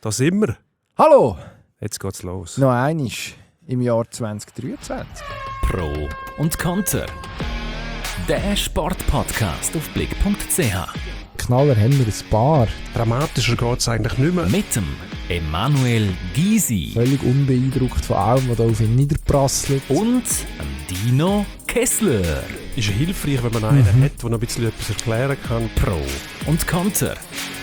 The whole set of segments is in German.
Da sind wir. Hallo! Jetzt geht's los. Noch einmal im Jahr 2023. Pro und Konter. Der Sportpodcast auf blick.ch. Knaller haben wir ein paar. Dramatischer geht's eigentlich nicht mehr. Mit dem Emanuel Gysi Völlig unbeeindruckt von allem, was da auf ihn niederprasselt. und dem Dino Kessler. Ist ja hilfreich, wenn man einen hat, der noch ein bisschen etwas erklären kann. Pro und Konter.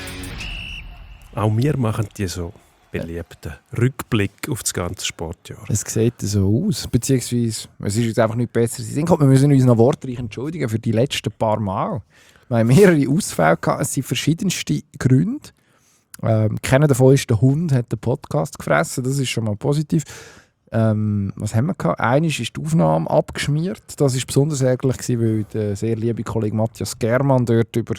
Auch wir machen die so beliebten Rückblick auf das ganze Sportjahr. Es sieht so aus. Beziehungsweise, es ist jetzt einfach nicht besser. Wir müssen uns noch wortreich entschuldigen für die letzten paar Mal. Wir haben mehrere Ausfälle gehabt. Es sind verschiedenste Gründe. Keiner davon ist, der Hund hat den Podcast gefressen. Das ist schon mal positiv. Was haben wir gehabt? Einmal ist die Aufnahme abgeschmiert. Das war besonders ärgerlich, weil der sehr liebe Kollege Matthias Germann dort über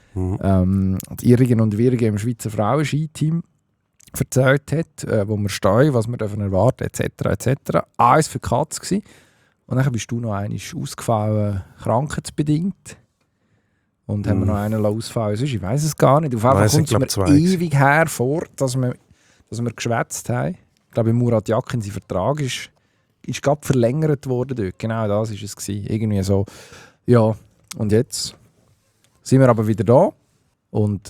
die Irrigen und Wirrigen im Schweizer Frauenski-Team erzählt hat, wo wir stehen, was wir erwarten etc. etc. Alles für die Katz gewesen. Und dann bist du noch einmal ausgefallen, krankheitsbedingt. Und haben wir noch einen ausfallen. Sonst, ich weiss es gar nicht. Auf jeden Fall kommt es mir ewig her vor, dass wir geschwätzt haben. Ich glaube, Murat Yakin, sein Vertrag ist gerade verlängert worden dort. Genau das war es gewesen. Irgendwie so. Ja, und jetzt sind wir aber wieder da. Und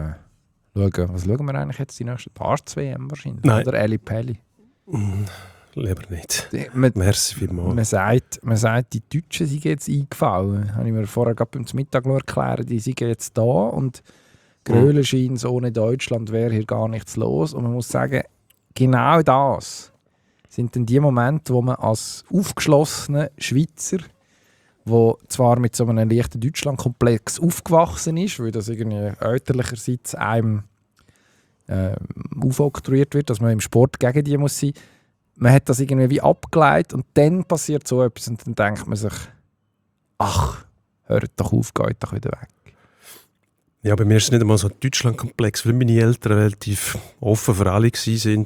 was schauen wir eigentlich jetzt? Die nächsten Darts-WM wahrscheinlich? Nein. Oder Eli Pelli? Lieber nicht. Merci vielmals. Man sagt, die Deutschen sind jetzt eingefallen. Habe ich mir vorher gerade beim Mittag erklärt. Die sind jetzt da und Grölen scheint es, ohne Deutschland wäre hier gar nichts los. Und man muss sagen, genau das sind dann die Momente, wo man als aufgeschlossener Schweizer, der zwar mit so einem leichten Deutschlandkomplex aufgewachsen ist, weil das irgendwie elterlicherseits einem aufoktroyiert wird, dass man im Sport gegen die muss sein. Man hat das irgendwie wie abgeleitet und dann passiert so etwas und dann denkt man sich, ach, hört doch auf, geht doch wieder weg. Ja, bei mir ist es nicht einmal so ein Deutschlandkomplex, weil meine Eltern relativ offen für alle waren.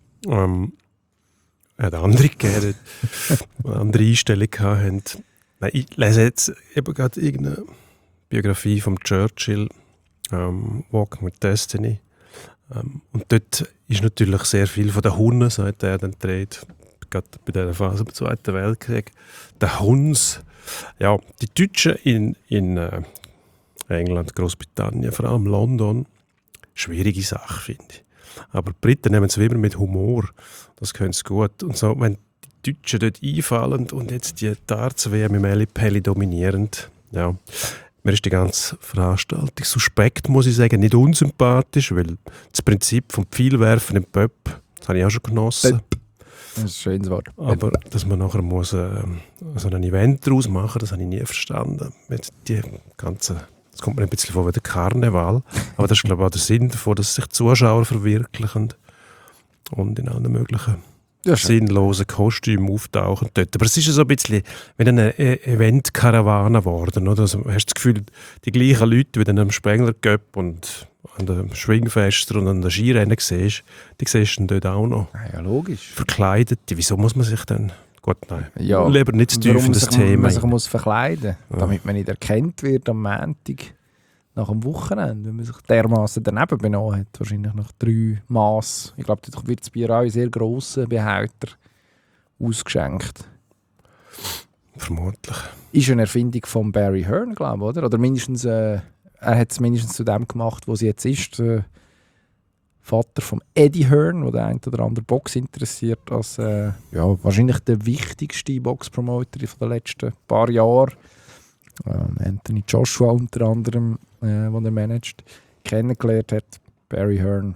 Hat andere gegeben, die eine andere Einstellung hatten. Nein, ich lese jetzt eben gerade irgendeine Biografie von Churchill, Walking with Destiny. Und dort ist natürlich sehr viel von den Hunden, sagt er dann dreht, gerade bei dieser Phase im Zweiten Weltkrieg. Der Huns, ja, die Deutschen in England, Großbritannien, vor allem London, schwierige Sache, finde ich. Aber die Briten nehmen es wie immer mit Humor, das können sie gut. Und so, wenn die Deutschen dort einfallen und jetzt die Darts-WM im Eli Pelli dominierend, ja, mir ist die ganze Veranstaltung suspekt, muss ich sagen, nicht unsympathisch, weil das Prinzip vom Pfeilwerfen im Pöpp, das habe ich auch schon genossen. Das ist ein schönes Wort. Aber dass man nachher muss, so ein Event daraus machen, das habe ich nie verstanden. Jetzt das kommt mir ein bisschen vor wie der Karneval, aber das ist glaube ich auch der Sinn davon, dass sich die Zuschauer verwirklichen und in allen möglichen sinnlosen Kostümen auftauchen dort. Aber es ist ja so ein bisschen wie eine Event-Karawane geworden. Oder? Also, hast du das Gefühl, die gleichen Leute, wie du am Spengler Cup und an den Schwingfesten und an den Skirennen siehst, die siehst du dort auch noch. Ja, logisch. Verkleidet. Wieso muss man sich dann... Gut, nein. Ja, lieber nicht zu tief in das Thema. Man sich muss verkleiden, damit man nicht erkannt wird am Montag nach dem Wochenende, wenn man sich dermaßen daneben benommen hat. Wahrscheinlich nach 3 Maß. Ich glaube, dort wird das Bier auch in sehr grossen Behälter ausgeschenkt. Vermutlich. Ist eine Erfindung von Barry Hearn, glaube ich, oder? Oder mindestens, er hat es mindestens zu dem gemacht, wo sie jetzt ist. Der Vater von Eddie Hearn, der ein oder andere Box interessiert, als wahrscheinlich der wichtigste Boxpromoter von den letzten paar Jahren. Anthony Joshua unter anderem, den er managt, kennengelernt hat. Barry Hearn.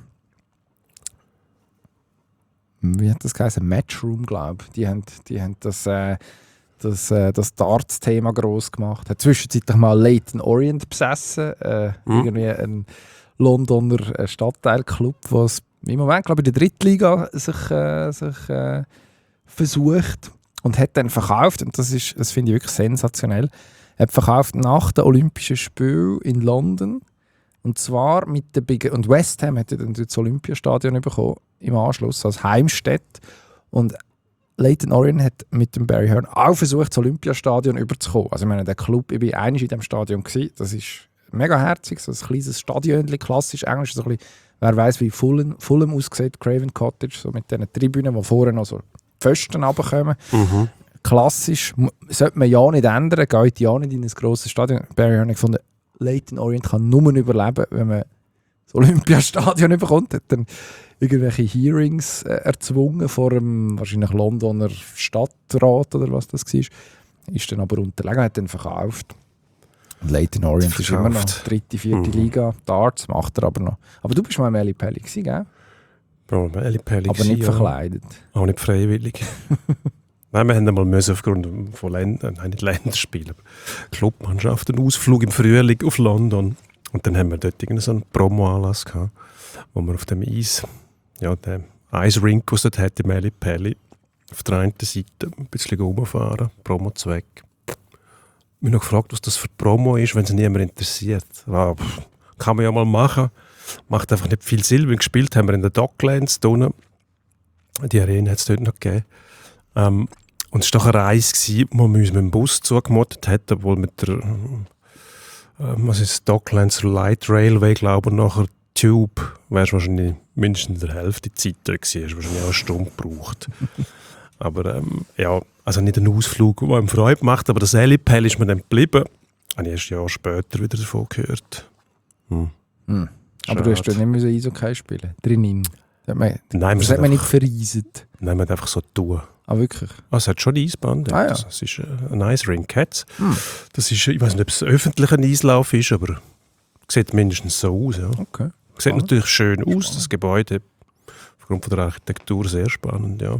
Wie hat das geheißen? Matchroom, glaube ich. Die haben das Darts-Thema gross gemacht. Hat zwischenzeitlich mal Leyton Orient besessen. Irgendwie ein Londoner Stadtteilclub, was im Moment, glaube ich, in der Drittliga sich versucht und hat dann verkauft. Und das finde ich wirklich sensationell. Er hat verkauft nach den Olympischen Spielen in London. Und zwar mit der und West Ham hat dann das Olympiastadion bekommen im Anschluss als Heimstätte. Und Leyton Orient hat mit dem Barry Hearn auch versucht, das Olympiastadion überzukommen. Also ich meine, der Club, ich war einmal in diesem Stadion gewesen, das ist mega herzig, so ein kleines Stadion, klassisch englisch, so ein bisschen, wer weiss, wie Fulham aussieht, Craven Cottage, so mit diesen Tribünen, wo vorne noch so Pfosten runterkommen. Klassisch, sollte man ja nicht ändern, geht ja nicht in ein grosses Stadion. Barry hat gefunden, Leyton Orient kann nur überleben, wenn man das Olympiastadion bekommt, hat dann irgendwelche Hearings erzwungen vor dem wahrscheinlich Londoner Stadtrat oder was das war. Ist dann aber unterlegen, hat dann verkauft. Und Leyton Orient ist immer noch 3., 4. Liga. Darts macht er aber noch. Aber du bist mal im Eli Pelli gewesen, gell? Bro, Eli Pelli aber nicht verkleidet. Ja. Auch nicht freiwillig. Nein, wir haben einmal müssen aufgrund von Länderspielen, Clubmannschaft, einen Ausflug im Frühling auf London. Und dann haben wir dort so einen Promo-Anlass gehabt, wo wir auf dem Eis, ja, den Eisrink, was dort hat, im Eli Pelli, auf der einen Seite ein bisschen rumfahren, Promo-Zweck. Ich habe mich noch gefragt, was das für Promo ist, wenn es niemand interessiert. Ja, kann man ja mal machen. Macht einfach nicht viel Sinn. Gespielt haben wir in der Docklands unten. Die Arena hat es dort noch gegeben. Und es war doch eine Reise, wo wir uns mit dem Bus zugemottet haben, obwohl mit der Docklands Light Railway, glaube ich, nachher Tube, wärst wahrscheinlich mindestens der Hälfte Zeit da gewesen, hast wahrscheinlich auch eine Stunde gebraucht. Aber ja, also nicht ein Ausflug, der ihm Freude macht, aber das Eli Pelli ist mir dann geblieben. Habe ich erst Jahr später wieder davon gehört. Aber du hast dann nicht Eishockey spielen drinnen. Das hat man nicht vereiset. Nein, man hat einfach so tun. Ah, wirklich? Es hat schon ein Eisband. Ja. Das ist ein Eisrink. Das ist, ich weiß nicht, ob es ein öffentlicher Eislauf ist, aber sieht mindestens so aus. Ja. Okay. Sieht natürlich schön aus, das Gebäude. Aufgrund von der Architektur sehr spannend. Ja.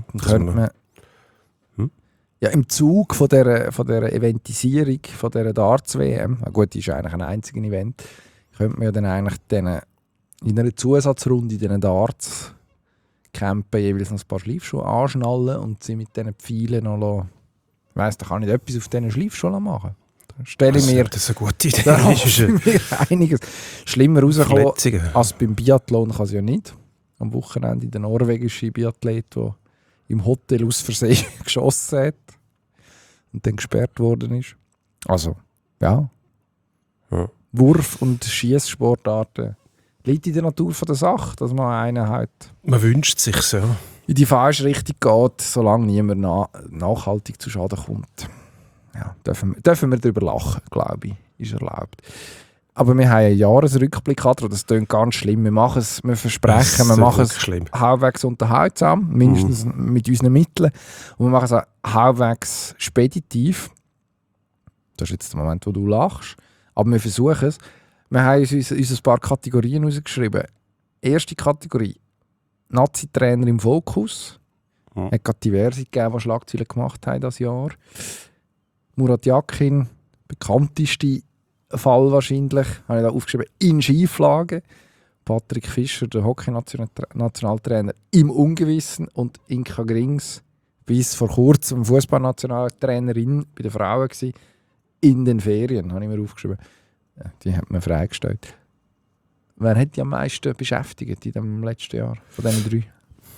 Ja, im Zug von der Eventisierung, von dieser Darts-WM, gut, die ist eigentlich ein einziges Event, könnte man ja dann eigentlich in einer Zusatzrunde in diesen Darts-Campen jeweils noch ein paar Schleifschuhe anschnallen und sie mit diesen Pfeilen noch ich weiss, da kann ich etwas auf diesen Schleifschuhen machen. Da stelle ich mir, das ist eine gute Idee. da hoffe ich mir einiges schlimmer rauskommen als beim Biathlon kann es ja nicht. Am Wochenende der norwegische Biathlet, der im Hotel aus Versehen geschossen hat und dann gesperrt worden ist. Also, ja. Wurf- und Schiesssportarten liegt in der Natur von der Sache, dass man einen halt man wünscht sich so. In die falsche Richtung geht, solange niemand nachhaltig zu Schaden kommt. Ja, dürfen wir darüber lachen, glaube ich. Ist erlaubt. Aber wir haben einen Jahresrückblick gehabt, und das klingt ganz schlimm. Wir versprechen, wir machen es halbwegs unterhaltsam, mindestens mit unseren Mitteln. Und wir machen es auch halbwegs speditiv. Das ist jetzt der Moment, wo du lachst. Aber wir versuchen es. Wir haben uns ein paar Kategorien rausgeschrieben. Erste Kategorie: Nazi-Trainer im Fokus. Es hat gerade diverse gegeben, die Schlagzeilen gemacht haben dieses Jahr. Murat Yakin, bekannteste Fall wahrscheinlich, habe ich da aufgeschrieben, in Schieflage. Patrick Fischer, der Hockey-Nationaltrainer, im Ungewissen. Und Inka Grings, bis vor kurzem Fußballnationaltrainerin bei den Frauen gewesen, in den Ferien, habe ich mir aufgeschrieben. Ja, die hat mir freigestellt. Wer hat die am meisten beschäftigt in dem letzten Jahr, von diesen 3?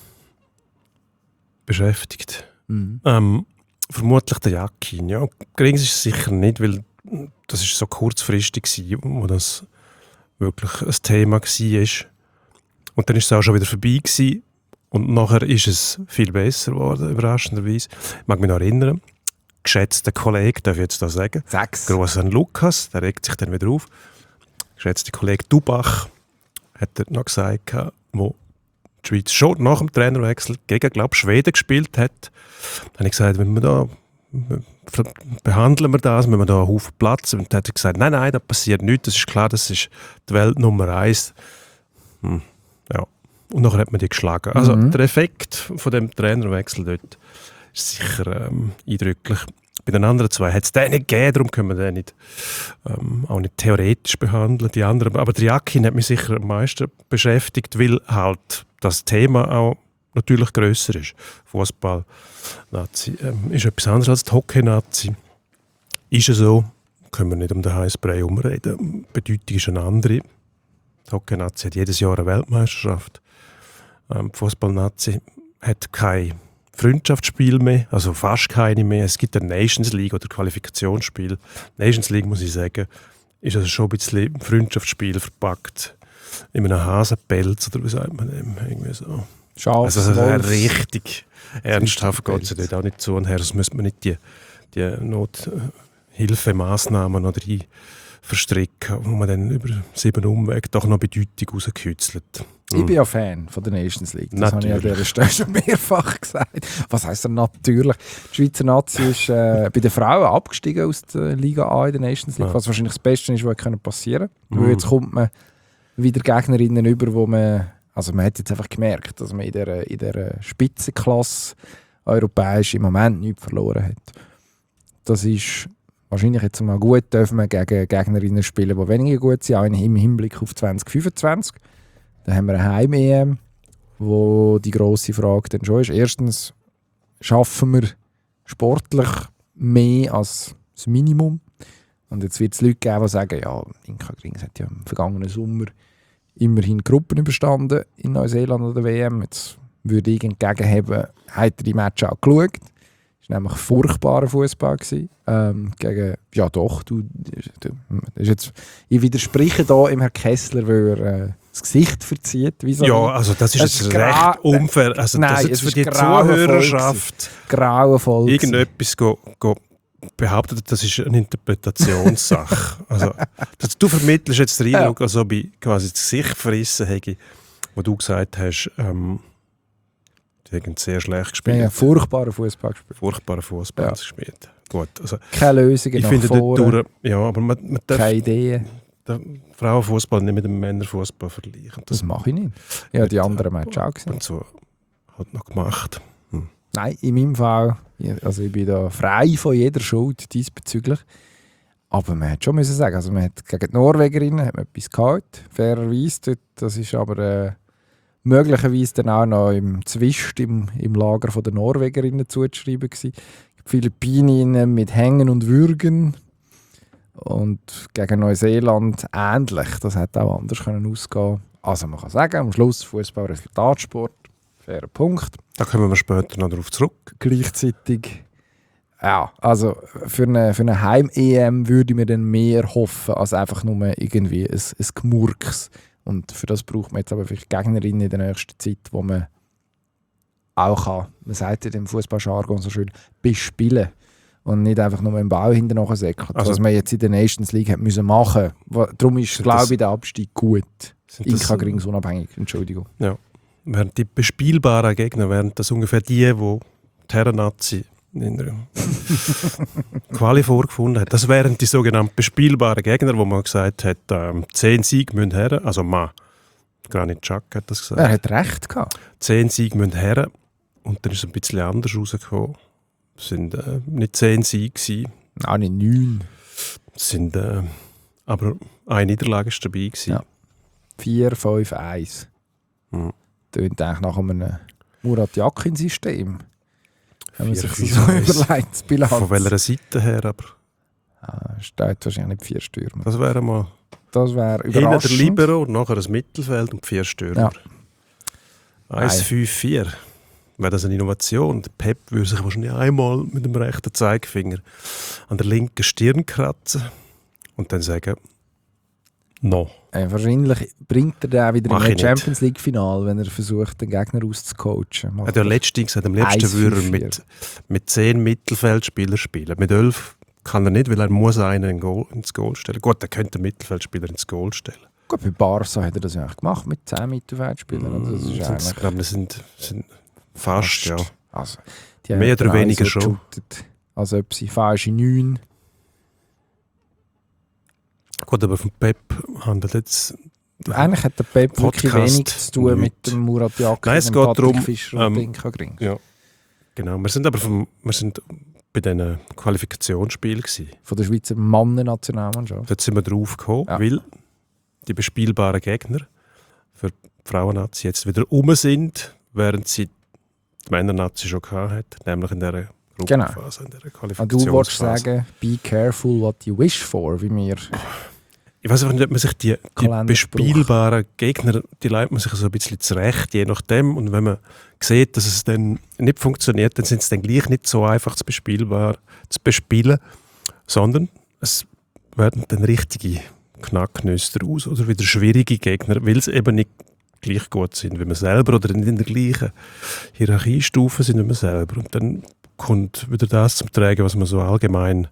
Beschäftigt? Vermutlich der Yakin. Ja. Grings ist es sicher nicht, weil das ist so kurzfristig war, wo das wirklich ein Thema war. Und dann war es auch schon wieder vorbei gewesen. Und nachher ist es viel besser geworden, überraschenderweise. Ich mag mich noch erinnern, geschätzter Kollege, darf ich jetzt da sagen, Gruß an Lukas, der regt sich dann wieder auf. Geschätzter Kollege Dubach hat er noch gesagt, wo die Schweiz schon nach dem Trainerwechsel gegen, glaube ich, Schweden gespielt hat. Dann habe ich gesagt, wenn wir da behandeln wir das, wenn wir da einen Haufen Platz. Und dann hat er gesagt, nein, da passiert nichts, das ist klar, das ist die Welt Nummer 1. Ja. Und nachher hat man die geschlagen. Also der Effekt von dem Trainerwechsel dort ist sicher eindrücklich. Bei den anderen 2 hat es den nicht gegeben, darum können wir den nicht, auch nicht theoretisch behandeln. Die anderen, aber der Yakin hat mich sicher am meisten beschäftigt, weil halt das Thema auch natürlich grösser ist. Fußball-Nazi ist etwas anderes als die Hockey-Nazi. Ist es so, können wir nicht um den heißen Brei herumreden. Die Bedeutung ist eine andere. Die Hockey-Nazi hat jedes Jahr eine Weltmeisterschaft. Die Fußball-Nazi hat kein Freundschaftsspiel mehr, also fast keine mehr. Es gibt eine Nations League oder Qualifikationsspiel. Nations League, muss ich sagen, ist also schon ein bisschen Freundschaftsspiel verpackt. In einem Hasenpelz, oder wie sagt man dem? Irgendwie so. Schafs, Also Wolfs. richtig ernsthaft geht es ja Pelz. dort auch nicht zu und her. Sonst müsste man nicht die Nothilfemaßnahmen oder die verstricken, wo man dann über 7 Umwege doch noch Bedeutung rauskützelt. Ich bin ja Fan von der Nations League. Das habe ich an dieser Stelle schon mehrfach gesagt. Was heisst denn natürlich? Die Schweizer Nazi ist bei den Frauen abgestiegen aus der Liga A in der Nations League, was wahrscheinlich das Beste ist, was passieren kann. Weil jetzt kommt man wieder Gegnerinnen über, wo man hat jetzt einfach gemerkt, dass man in dieser Spitzenklasse europäisch im Moment nichts verloren hat. Das ist wahrscheinlich jetzt mal gut, dürfen wir gegen Gegnerinnen spielen, die weniger gut sind, auch im Hinblick auf 2025. Dann haben wir eine Heim-EM, wo die grosse Frage dann schon ist. Erstens, schaffen wir sportlich mehr als das Minimum? Und jetzt wird es Leute geben, die sagen, ja, Inka Grings hat ja im vergangenen Sommer immerhin Gruppen überstanden in Neuseeland oder der WM. Jetzt würde ich entgegenhaben, hat er die Match auch geschaut. Es war nämlich furchtbarer Fußball. Ja doch, ich widerspreche da im Herrn Kessler, weil er das Gesicht verzieht. Ja, also das ist jetzt recht unfair. Also Nein, das jetzt es für ist die Zuhörerschaft grauenvoll irgendetwas behauptet, das ist eine Interpretationssache. Also, du vermittelst jetzt den Eindruck, als ob ich quasi das Gesicht verrissen hätte, wo du gesagt hast, die haben sehr schlecht gespielt. Ja, furchtbarer Fußball gespielt. Furchtbarer Fußball gespielt. Gut, also, keine Lösungen ich nach finde vorne, ja, aber man darf keine Ideen. den Frauenfußball nicht mit dem Männerfußball vergleichen. Das mache ich nicht. Ja, die anderen Matches auch gesehen. Und so hat noch gemacht. Nein, in meinem Fall, also ich bin da frei von jeder Schuld diesbezüglich. Aber man hat schon müssen sagen, also man hat gegen die Norwegerinnen hat man etwas gehabt, fairerweise dort. Das ist aber möglicherweise dann auch noch im Zwist im Lager der Norwegerinnen zuzuschreiben gewesen. Die Philippinen mit Hängen und Würgen und gegen Neuseeland ähnlich. Das hätte auch anders können ausgehen. Also man kann sagen, am Schluss Fußball Resultatsport, fairer Punkt. Da kommen wir später noch darauf zurück. Gleichzeitig, ja, also für eine Heim-EM würde ich mir dann mehr hoffen, als einfach nur irgendwie ein Gemurks. Und für das braucht man jetzt aber vielleicht Gegnerinnen in der nächsten Zeit, wo man auch kann, man sagt ja im Fußballjargon so schön, bespielen. Und nicht einfach nur im Bau hinterher säckert, also, was man jetzt in der Nations League hat müssen machen. Darum ist, glaube ich, der Abstieg gut. Inka Grings unabhängig, Entschuldigung. Ja. Während die bespielbaren Gegner, wären das ungefähr die Herren-Nazi in der Quali vorgefunden hat. Das wären die sogenannten bespielbaren Gegner, wo man gesagt hat, 10 Siege müssen her, also Granit Xhaka hat das gesagt. Er hat recht gehabt. 10 Siege müssen her und dann ist es ein bisschen anders rausgekommen. Es waren nicht 10 Siege gewesen. Auch nicht 9. Es sind aber eine Niederlage ist dabei gewesen. Ja. 4-5-1. Tönt eigentlich nach einem Murat Yakin-System. Wenn man sich das so überlegt, das Bilanz. Von welcher Seite her aber? Steht wahrscheinlich nicht 4 Stürmer. Das wäre mal das wäre hinten überraschend. der Libero und nachher das Mittelfeld und 4 Stürmer. Ja. 1-5-4. Wäre das eine Innovation? Der Pep würde sich wahrscheinlich einmal mit dem rechten Zeigefinger an der linken Stirn kratzen und dann sagen, no. Wahrscheinlich bringt er den wieder Mach in ich ein Champions League-Final, wenn er versucht, den Gegner auszucoachen. Er hat ja letztens gesagt, am liebsten würde er mit 10 Mittelfeldspielern spielen. Mit 11 kann er nicht, weil er muss einen ins Goal stellen. Gut, er könnte den Mittelfeldspieler ins Goal stellen. Gut, bei Barca hat er das ja eigentlich gemacht, mit 10 Mittelfeldspielern. Das ist ich glaube, das sind fast, ja. Also, mehr oder weniger schon. Als ob sie falsche 9. Gut, aber vom Pep handelt jetzt... Eigentlich hat der Pep wirklich wenig zu tun mit dem Murat Yakin, Nein, es dem geht Patrick darum, Fischer und Inka Grings. Ja, genau. Wir sind bei diesen Qualifikationsspielen gewesen. Von der Schweizer Mannen-Nationalmannschaft. Dort sind wir drauf gekommen, weil die bespielbaren Gegner für die Frauen-Nazi jetzt wieder rum sind, während sie die Männer-Nazi schon gehabt hat, nämlich in dieser Gruppenphase, in dieser Qualifikationsphase. Du wolltest sagen, be careful what you wish for, wie mir. Ich weiß nicht, ob man sich die bespielbaren Gegner, die leitet man sich so ein bisschen zurecht, je nachdem. Und wenn man sieht, dass es dann nicht funktioniert, dann sind es dann gleich nicht so einfach zu bespielen, sondern es werden dann richtige Knacknüsse daraus oder wieder schwierige Gegner, weil sie eben nicht gleich gut sind wie man selber oder nicht in der gleichen Hierarchiestufe sind wie man selber. Und dann kommt wieder das zum Tragen, was man so allgemein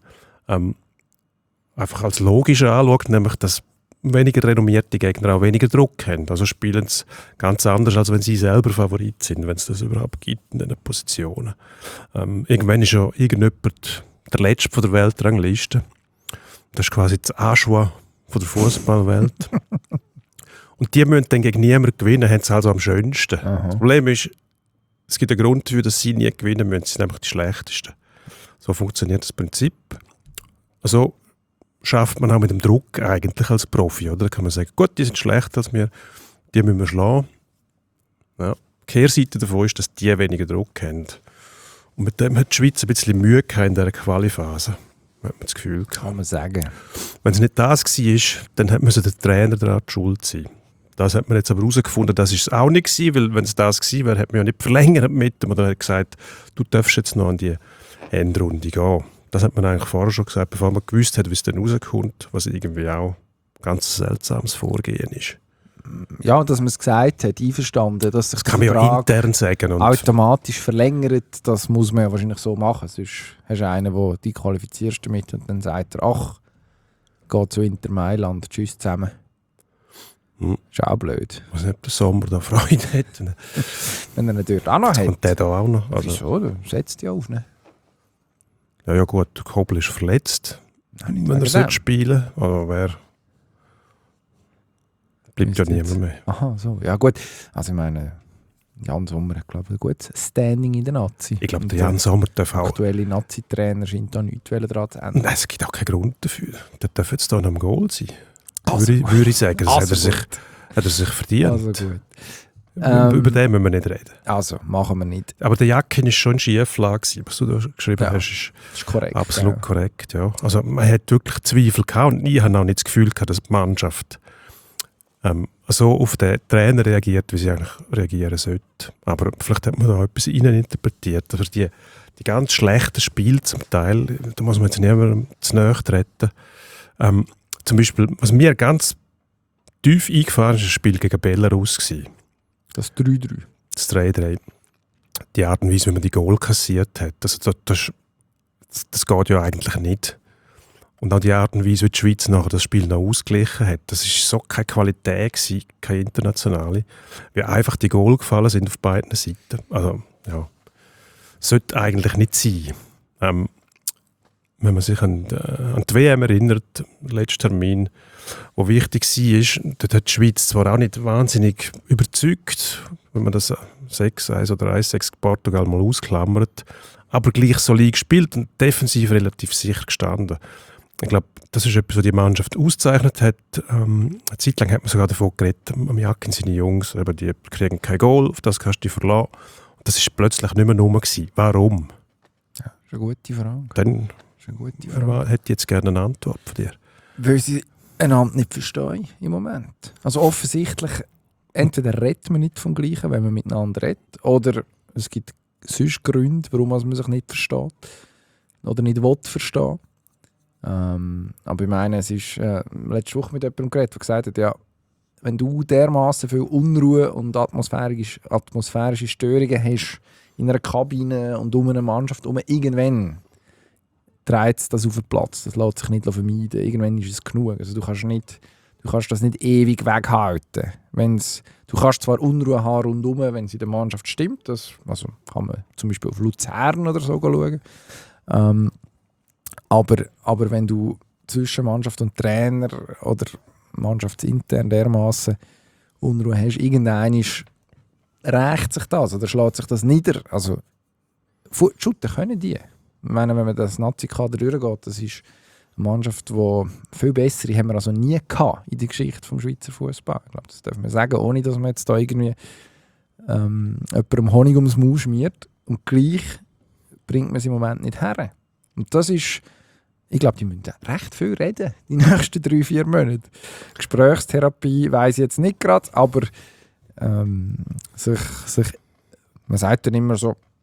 einfach als logisch anschaut, nämlich, dass weniger renommierte Gegner auch weniger Druck haben. Also spielen sie ganz anders, als wenn sie selber Favorit sind, wenn es das überhaupt gibt in diesen Positionen. Irgendwann ist ja irgendjemand der Letzte von der Weltrangliste. Das ist quasi das Aschwa von der Fußballwelt. Und die müssen dann gegen niemanden gewinnen, haben sie also am schönsten. Aha. Das Problem ist, es gibt einen Grund dafür, dass sie nie gewinnen müssen. Sie sind einfach die Schlechtesten. So funktioniert das Prinzip. Also schafft man auch mit dem Druck eigentlich als Profi. Oder? Da kann man sagen, gut, die sind schlechter als wir, die müssen wir schlagen. Ja. Die Kehrseite davon ist, dass die weniger Druck haben. Und mit dem hat die Schweiz ein bisschen Mühe gehabt in dieser Quali-Phase. Hat man das Gefühl gehabt. Kann man sagen. Wenn es nicht das war, dann müsste der Trainer daran die Schuld sein. Das hat man jetzt aber herausgefunden, das ist es auch nicht gewesen, weil wenn es das gewesen wäre, hat man ja nicht verlängert mit dem oder hat gesagt, du darfst jetzt noch an die Endrunde gehen. Das hat man eigentlich vorher schon gesagt, bevor man gewusst hat, wie es dann rauskommt, was irgendwie auch ein ganz seltsames Vorgehen ist. Ja, dass man es gesagt hat, einverstanden, dass sich Das kann man ja intern sagen. Und automatisch verlängert, das muss man ja wahrscheinlich so machen. Sonst hast du einen, der die qualifizierst damit und dann sagt er, ach, geh zu Inter Mailand, tschüss zusammen. Ist auch blöd. Ich weiß nicht, ob der Sommer da Freude hat. Wenn er ihn dort auch noch hat. Und der da auch noch. Also, wieso? Du setzt dich auf. Ne? ja gut, der Kobel ist verletzt, Nein, wenn er spielen sollte. Aber wer bleibt ja niemand mehr. Aha, so. Ja gut. Also ich meine, Jan Sommer hat, glaube ich, ein gutes Standing in der Nazi. Ich glaube, der Jan Sommer darf auch... Der aktuelle Nazi-Trainer scheint da nichts daran zu ändern. Nein, es gibt auch keinen Grund dafür. Der darf jetzt hier noch am Goal sein. Würde ich sagen. Das hat er sich verdient. Also gut. Über den müssen wir nicht reden. Also, machen wir nicht. Aber der Jakin ist schon in Schieflage. Was du da geschrieben hast, ist korrekt. Absolut korrekt, ja. Also man hat wirklich Zweifel gehabt und ich habe auch nicht das Gefühl gehabt, dass die Mannschaft so auf den Trainer reagiert, wie sie eigentlich reagieren sollte. Aber vielleicht hat man da etwas interpretiert. Also die ganz schlechten Spiele zum Teil, da muss man jetzt niemandem zu nahe treten. Zum Beispiel, was mir ganz tief eingefahren ist, war ein Spiel gegen Belarus. Das 3-3. Das 3-3. Die Art und Weise, wie man die Goal kassiert hat, das geht ja eigentlich nicht. Und auch die Art und Weise, wie die Schweiz nachher das Spiel noch ausgeglichen hat, das war so keine Qualität gewesen, keine internationale, wie einfach die Goal gefallen sind auf beiden Seiten. Also, ja, sollte eigentlich nicht sein. Wenn man sich an die WM erinnert, der letzte Termin, wo wichtig war, dort hat die Schweiz zwar auch nicht wahnsinnig überzeugt, wenn man das 6-1 oder 1-6 Portugal mal ausklammert, aber gleich solid gespielt und defensiv relativ sicher gestanden. Ich glaube, das ist etwas, was die Mannschaft auszeichnet hat. Eine Zeit lang hat man sogar davon geredet, am Jakin seine Jungs, eben, die kriegen kein Goal, auf das kannst du dich verlassen. Und das war plötzlich nicht mehr rum gewesen. Warum? Ja, das ist eine gute Frage. Dann hätte ich jetzt gerne eine Antwort von dir. Weil sie einander nicht verstehen im Moment. Also offensichtlich, entweder redet man nicht vom Gleichen, wenn man miteinander redet, oder es gibt sonst Gründe, warum man sich nicht versteht oder nicht will verstehen. Aber ich meine, es ist letzte Woche mit jemandem geredet, der gesagt hat, ja, wenn du dermaßen viel Unruhe und atmosphärische Störungen hast in einer Kabine und um eine Mannschaft, irgendwann dreht das auf den Platz. Das lässt sich nicht vermeiden. Irgendwann ist es genug. Also du kannst das nicht ewig weghalten. Du kannst zwar Unruhe haben rundherum, wenn es in der Mannschaft stimmt. Das kann man zum Beispiel auf Luzern oder so schauen. Aber wenn du zwischen Mannschaft und Trainer oder mannschaftsintern dermaßen Unruhe hast, irgendwann rächt sich das oder schlägt sich das nieder. Also shooten können die. Ich meine, wenn man das Nazi-Kader durchgeht, das ist eine Mannschaft, die viel bessere haben wir also nie gehabt in der Geschichte des Schweizer Fußball. Ich glaube, das darf man sagen, ohne dass man jetzt da irgendwie jemandem Honig ums Maul schmiert. Und gleich bringt man es im Moment nicht her. Und das ist, ich glaube, die müssen recht viel reden, die nächsten 3-4 Monate. Gesprächstherapie weiss ich jetzt nicht gerade, aber man sagt dann immer so,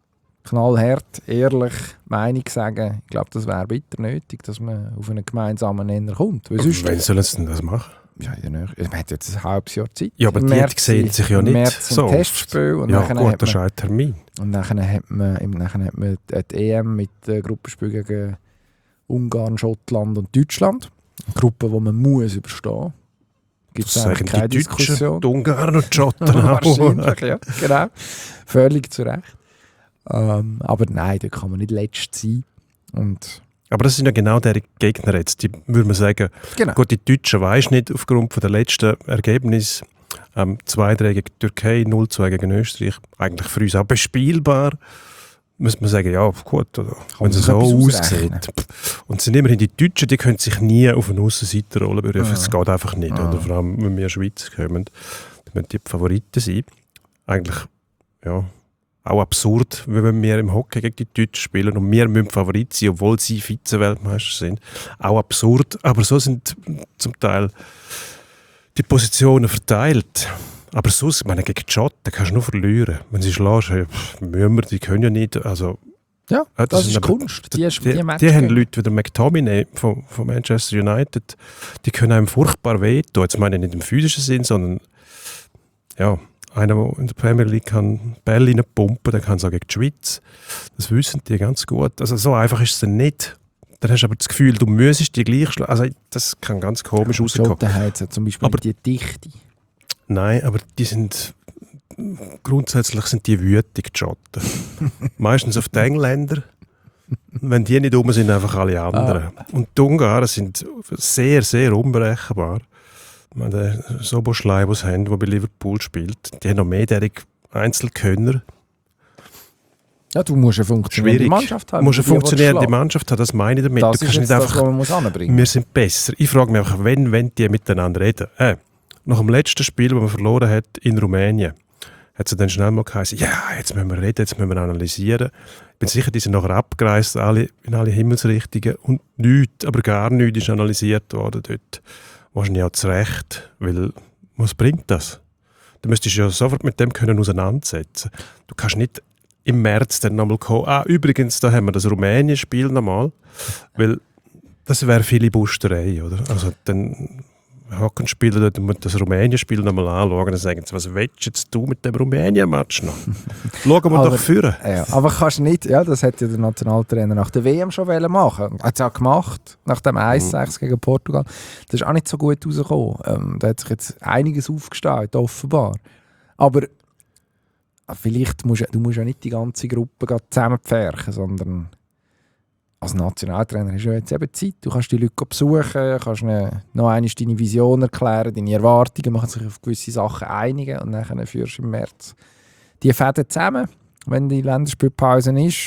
knallhart, ehrlich Meinung sagen, ich glaube, das wäre bitter nötig, dass man auf einen gemeinsamen Nenner kommt. Weil sonst, Wenn sollen sie denn das machen? ja, man hat jetzt ein halbes Jahr Zeit. Ja, aber Im die März sehen sich ja im nicht März so ein oft. Testspiel und Ja nachher gut, hat das ist man, ein Termin. und nachher hat man die EM mit Gruppenspielen gegen Ungarn, Schottland und Deutschland. Eine Gruppe, die man muss überstehen. Gibt es Das eigentlich sagen keine die Deutschen, Diskussion. die Ungarn und die Schotten Wahrscheinlich, ja, genau. Völlig zu Recht. Aber nein, da kann man nicht letzt sein. Und Aber das sind ja genau die Gegner jetzt. Die würde man sagen, genau. gut, die Deutschen weisst nicht aufgrund von der letzten Ergebnis 2-3 gegen die Türkei, 0-2 gegen Österreich, eigentlich für uns auch bespielbar. Muss man sagen, ja gut, oder, wenn es so aussieht. Und es sind immerhin die Deutschen, die können sich nie auf eine Aussenseiterrolle berufen. Es geht einfach nicht. Oder? Vor allem, wenn wir in die Schweiz kommen, dann müssen die Favoriten sein. Eigentlich, ja, auch absurd, wenn wir im Hockey gegen die Deutschen spielen und wir müssen Favorit sein, obwohl sie Vize-Weltmeister sind. Auch absurd, aber so sind zum Teil die Positionen verteilt. Aber sonst, ich meine, gegen die Schotten kannst du nur verlieren. Wenn sie schlägst, müssen wir, die können ja nicht. Also, Ja, das ist aber- Kunst. Die haben Leute wie der McTominay von Manchester United, die können einem furchtbar wehtun. Jetzt meine ich nicht im physischen Sinn, sondern ja, einer, der in der Premier League kann Bälle reinpumpen, der kann es auch gegen die Schweiz. Das wissen die ganz gut. Also so einfach ist es dann nicht. Dann hast du aber das Gefühl, du müsstest die gleich schlagen. Also das kann ganz komisch rauskommen. Schotten haben ja zum Beispiel Aber- die Dichte. Nein, aber die sind grundsätzlich sind die wütig, die Schotten. Meistens auf die Engländer. Wenn die nicht rum sind, einfach alle anderen. Und die Ungarn sind sehr, sehr unberechenbar. Ich meine, der Soboschlei, den sie haben, der bei Liverpool spielt, die haben noch mehrjährige Einzelkönner. Ja, du musst eine funktionierende Schwierig. Mannschaft haben. Du musst eine die willst funktionierende schlagen. Mannschaft haben, das meine ich damit. Das Du ist kannst jetzt nicht das, einfach, was man muss anbringen. wir sind besser. Ich frage mich einfach, wenn die miteinander reden. Nach dem letzten Spiel, das man verloren hat in Rumänien, hat sie dann schnell mal geheißen, ja, jetzt müssen wir reden, jetzt müssen wir analysieren. Ich bin sicher, die sind nachher abgereist in alle Himmelsrichtungen und nichts, aber gar nichts ist analysiert worden dort. Wahrscheinlich auch zu Recht, weil was bringt das? Du müsstest ja sofort mit dem können auseinandersetzen. Du kannst nicht im März dann nochmal kommen, übrigens, da haben wir das Rumänien-Spiel nochmal, weil das wäre Filibusterei, oder? Also dann hocken Spieler dort und das Rumänien-Spiel nochmal anschauen und sagen, was willst jetzt du mit dem Rumänien-Match noch? Schauen wir Aber- doch führen. Ja, aber kannst nicht, ja, das hätte ja der Nationaltrainer nach der WM schon machen. Hat es auch gemacht, nach dem 1-6 gegen Portugal. Das ist auch nicht so gut rausgekommen. Da hat sich jetzt einiges aufgestellt, offenbar. Aber vielleicht musst du ja nicht die ganze Gruppe gerade zusammenpferchen, sondern als Nationaltrainer hast du ja jetzt eben Zeit. Du kannst die Leute besuchen, kannst ihnen noch einmal deine Vision erklären, deine Erwartungen, machen sich auf gewisse Sachen einigen und dann führst du im März die Fäden zusammen, wenn die Länderspielpause ist.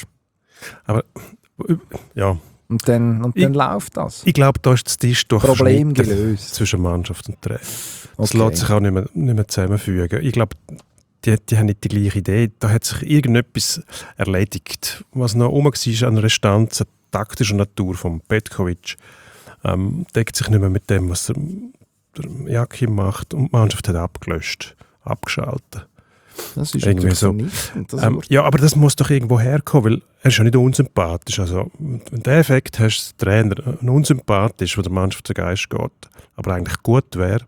Ja, Und dann läuft das. ich glaube, da ist das Tisch Problem durchschnitten gelöst. zwischen Mannschaft und Trainer. Das Okay. lässt sich auch nicht mehr zusammenfügen. Ich glaube, die haben nicht die gleiche Idee. Da hat sich irgendetwas erledigt. Was noch rum war an einer Stanz, taktischer Natur von Petkovic, deckt sich nicht mehr mit dem, was der Jakim macht. Und die Mannschaft hat abgelöscht, abgeschaltet. Das ist irgendwie natürlich so. vernichtend. Das Wort. Ja, aber das muss doch irgendwo herkommen, weil er ist ja nicht unsympathisch. Also, wenn du den Effekt hast, der Trainer unsympathisch, wo der Mannschaft der Geist geht, aber eigentlich gut wäre,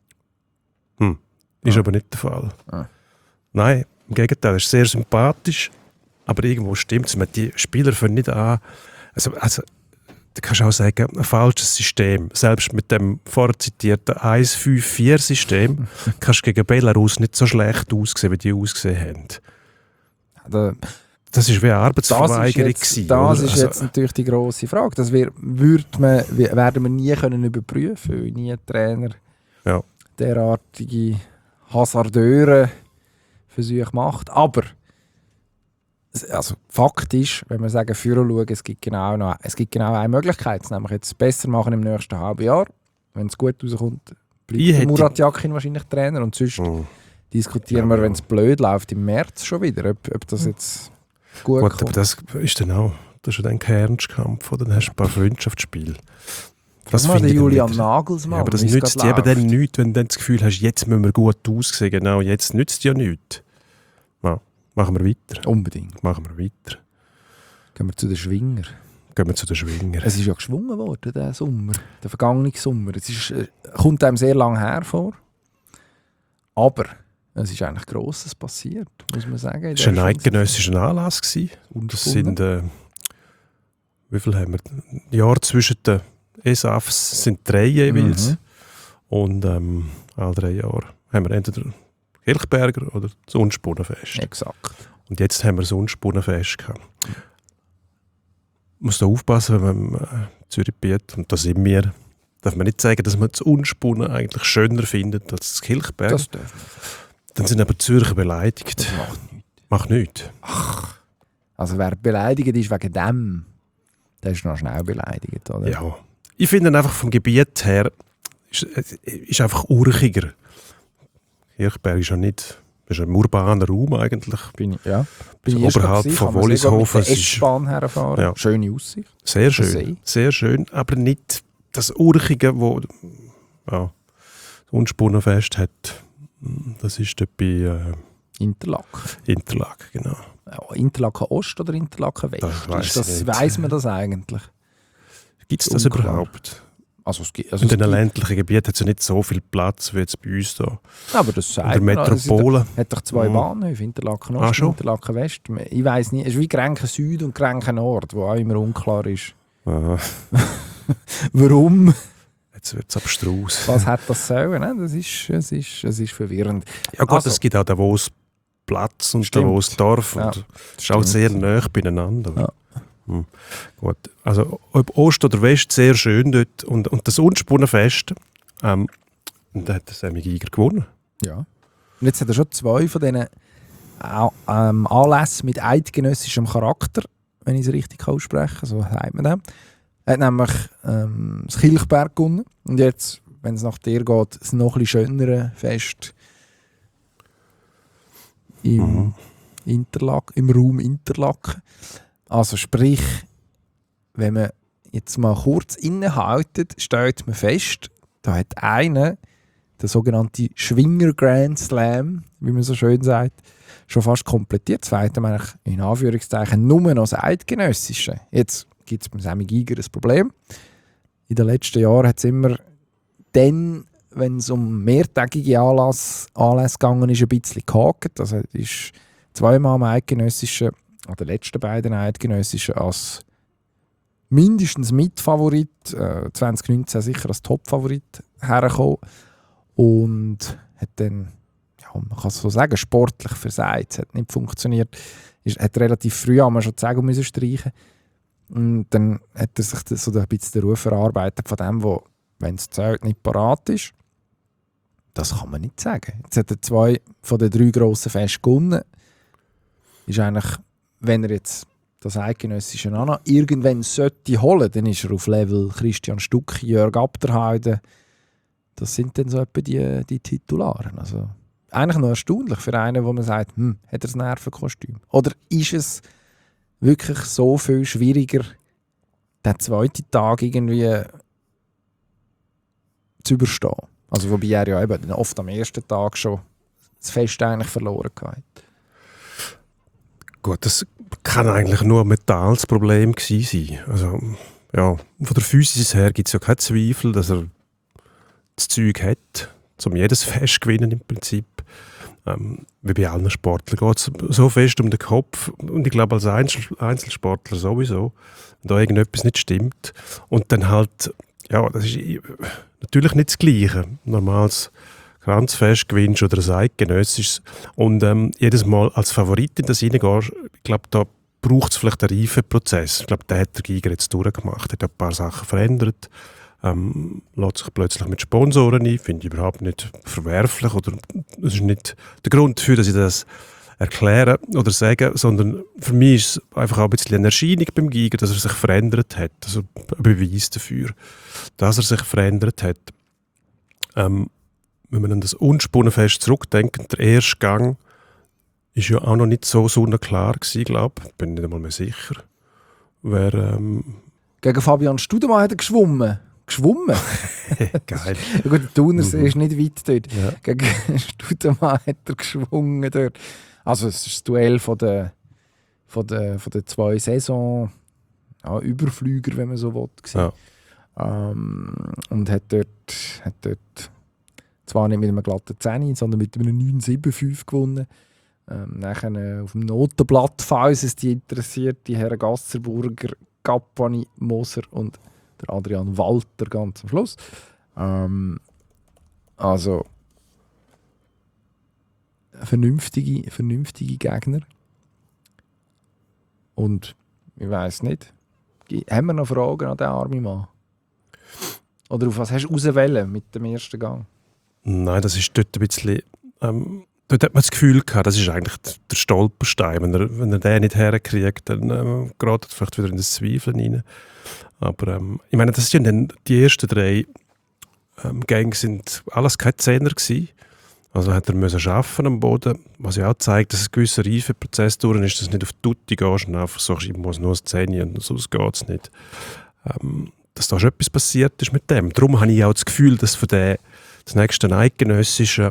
ist aber nicht der Fall. Nein, im Gegenteil, er ist sehr sympathisch, aber irgendwo stimmt es. Die Spieler fangen nicht an. Also, da kannst du auch sagen, ein falsches System. Selbst mit dem vorzitierten 1-5-4-System kannst du gegen Belarus nicht so schlecht aussehen, wie die ausgesehen haben. Das war wie eine Arbeitsverweigerung. Das ist Also, jetzt natürlich die grosse Frage. Das werden wir nie können überprüfen, weil nie ein Trainer Ja. derartige Hasardeure Versuche macht. Aber also, Fakt ist, wenn wir sagen, führen schauen, es gibt genau eine Möglichkeit, nämlich jetzt besser machen im nächsten halben Jahr. Wenn es gut rauskommt, bleibt Murat Yakin wahrscheinlich Trainer und sonst diskutieren wir, wenn es blöd läuft, im März schon wieder, ob das jetzt gut gut, aber kommt. das ist dann auch das ist dann kein Ernstkampf, oder? Dann hast du ein paar Freundschaftsspiele. Das mal finde den ich dann Julian nicht. Nagelsmann. Ja, aber das wie es nützt gerade dir eben dann läuft. nichts, wenn du dann das Gefühl hast, jetzt müssen wir gut aussehen. Genau, jetzt nützt ja nichts. Ja. Machen wir weiter. Unbedingt. Machen wir weiter. Gehen wir zu den Schwinger. Gehen wir zu den Schwinger. Es ist ja geschwungen worden, der Sommer. Der vergangene Sommer. Es ist, kommt einem sehr lang her vor. Aber es ist eigentlich Grosses passiert, muss man sagen. Es war ein eidgenössischer Anlass. Das sind, wie viel haben wir? Jahre zwischen den ESAFs sind 3 jeweils. Und alle 3 Jahre haben wir entweder Kirchberger oder das Unspunnenfest. Exakt. Und jetzt haben wir das Unspunnenfest gehabt. Man muss da aufpassen, wenn man Zürich bietet, und da sind wir, darf man nicht sagen, dass man das Unspunnen eigentlich schöner findet als das Kirchberg. Das darf man. Dann sind aber die Zürcher beleidigt. Das macht nichts. Macht nichts. Ach, also wer beleidigt ist wegen dem, der ist noch schnell beleidigt, oder? Ja. Ich finde einfach vom Gebiet her, ist einfach urchiger. Kirchberg ist ja nicht, ist ein urbaner Raum eigentlich. Bin ich oberhalb von Wollishofen. Mit der S-Bahn herfahren. Ja. Schöne Aussicht. Sehr schön. Sehr schön, aber nicht das Urchige, wo das Unspunnenfest hat. Das ist dort bei Interlaken, genau. Ja, Interlaken Ost oder Interlaken West? Das weiss man das eigentlich? Gibt es das überhaupt? Also in den ländlichen Gebieten hat es ja nicht so viel Platz wie jetzt bei uns hier. Aber das sagt in der Metropole. Es hat doch 2 Bahnhöfe, Interlaken Ost und Interlaken West. Ich weiss nicht, es ist wie Grenchen Süd und Grenchen Nord, wo auch immer unklar ist. Warum? Jetzt wird es abstrus. Was hat das sollen? Ne? Das ist verwirrend. Ja gut, es gibt auch Davos Platz und Davos Dorf. Und es ist auch sehr nah beieinander. Ja. Gut. Also ob Ost oder West, sehr schön dort. Und das Unspunnenfest, da hat Sammy Giger gewonnen. Ja. Und jetzt hat er schon 2 von diesen Anlässen mit eidgenössischem Charakter, wenn ich es richtig aussprechen kann, so sagt man das. Er hat nämlich das Kilchberg gewonnen. Und jetzt, wenn es nach dir geht, das noch ein bisschen schönere Fest im Raum Interlaken. Also sprich, wenn man jetzt mal kurz innehaltet, stellt man fest, da hat einer, der sogenannte Schwinger Grand Slam, wie man so schön sagt, schon fast komplettiert. Das zweite man eigentlich in Anführungszeichen nur noch das Eidgenössische. Jetzt gibt es beim Sammy Giger ein Problem. In den letzten Jahren hat es immer dann, wenn es um mehrtägige Anlässe gegangen ist, ein bisschen gehakt. Also es ist 2-mal am Eidgenössischen, an den letzten beiden Eidgenössischen, als mindestens Mitfavorit, 2019 sicher als Topfavorit hergekommen und hat dann, ja, man kann es so sagen, sportlich versagt. Es hat nicht funktioniert. Hat relativ früh schon die Segel müssen streichen. Und dann hat er sich so ein bisschen den Ruf erarbeitet von dem, wo, wenn es zählt, nicht parat ist. Das kann man nicht sagen. Jetzt hat er 2 von den 3 grossen Festen gewonnen. Ist eigentlich, wenn er jetzt das Eidgenössische noch irgendwann sollte holen, dann ist er auf Level Christian Stuck, Jörg Abderheide. Das sind dann so etwa die Titularen. Also eigentlich noch erstaunlich für einen, wo man sagt, hat er das Nervenkostüm? Oder ist es wirklich so viel schwieriger, den 2. Tag irgendwie zu überstehen? Also wobei er ja eben oft am ersten Tag schon das Fest eigentlich verloren hat. Gut, das kann eigentlich nur ein mentales Problem gewesen sein. Also, ja, von der Physis her gibt es ja keinen Zweifel, dass er das Zeug hat, um jedes Fest zu gewinnen im Prinzip. Wie bei allen Sportlern geht es so fest um den Kopf. Und ich glaube, als Einzelsportler sowieso, wenn da irgendetwas nicht stimmt. Und dann halt, ja, das ist natürlich nicht das Gleiche. Normales Kranzfest gewinnst oder ein eidgenössisches. Und jedes Mal als Favorit in das reingehst, ich glaube, da braucht es vielleicht einen Reifeprozess. Ich glaube, den hat der Giger jetzt durchgemacht. Er hat ein paar Sachen verändert. Lässt sich plötzlich mit Sponsoren ein. Finde ich überhaupt nicht verwerflich. Oder das ist nicht der Grund dafür, dass ich das erkläre oder sage, sondern für mich ist es einfach auch ein bisschen eine Erscheinung beim Giger, dass er sich verändert hat. Also ein Beweis dafür, dass er sich verändert hat. Wenn man an das Unspunnenfest zurückdenkt, der erste Gang ist ja auch noch nicht so sonnenklar gewesen, glaube ich. Bin nicht einmal mehr sicher. Gegen Fabian Studemann hat er geschwommen. Geil. Ja gut, der Thunersee ist nicht weit dort. Ja. Gegen Studemann hat er geschwungen dort. Also es ist das Duell von den zwei Saison Überflüger, wenn man so will. Ja. Und hat dort zwar nicht mit einem glatten 10, sondern mit einem 9,75 gewonnen. Nachher auf dem Notenblatt, falls es die interessiert, die Herren Gasserburger, Gappani, Moser und der Adrian Walter ganz am Schluss. Also vernünftige Gegner. Und ich weiss nicht, haben wir noch Fragen an den armen Mann? Oder auf was hast du auswählen mit dem ersten Gang? Nein, das ist dort ein bisschen... dort hat man das Gefühl gehabt, das ist eigentlich der Stolperstein. Wenn er den nicht herkriegt, dann gerät er vielleicht wieder in das Zweifeln rein. Aber ich meine, das sind dann die ersten 3 Gänge sind alles keine Zehner gewesen. Also hat er müssen arbeiten am Boden, was ja auch zeigt, dass ein gewisser Reifeprozess durch ist, dass du nicht auf die Tutti gehst und einfach sagst, ich muss nur ein 10 und sonst geht es nicht. Dass da schon etwas passiert ist mit dem. Darum habe ich auch das Gefühl, dass für das nächste eidgenössische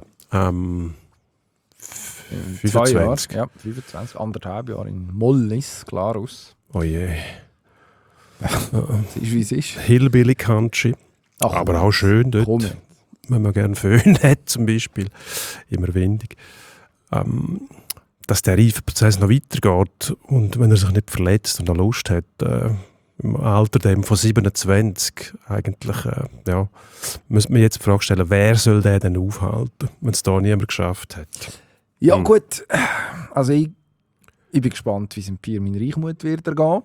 25. 2 Jahre, ja, 25, 1,5 Jahre in Mollis, Glarus. Oh je. Es ist, wie es ist. Hillbilly Country. Ach, aber auch schön dort. Komm. Wenn man gerne Föhn hat, zum Beispiel, immer windig. Dass der Reifeprozess noch weitergeht und wenn er sich nicht verletzt und auch Lust hat, im Alter dem von 27 eigentlich, müsste man jetzt die Frage stellen, wer soll den denn aufhalten, wenn es da niemand geschafft hat? Ja gut, also ich bin gespannt, wie es im Pirmin Reichmuth wird ergehen,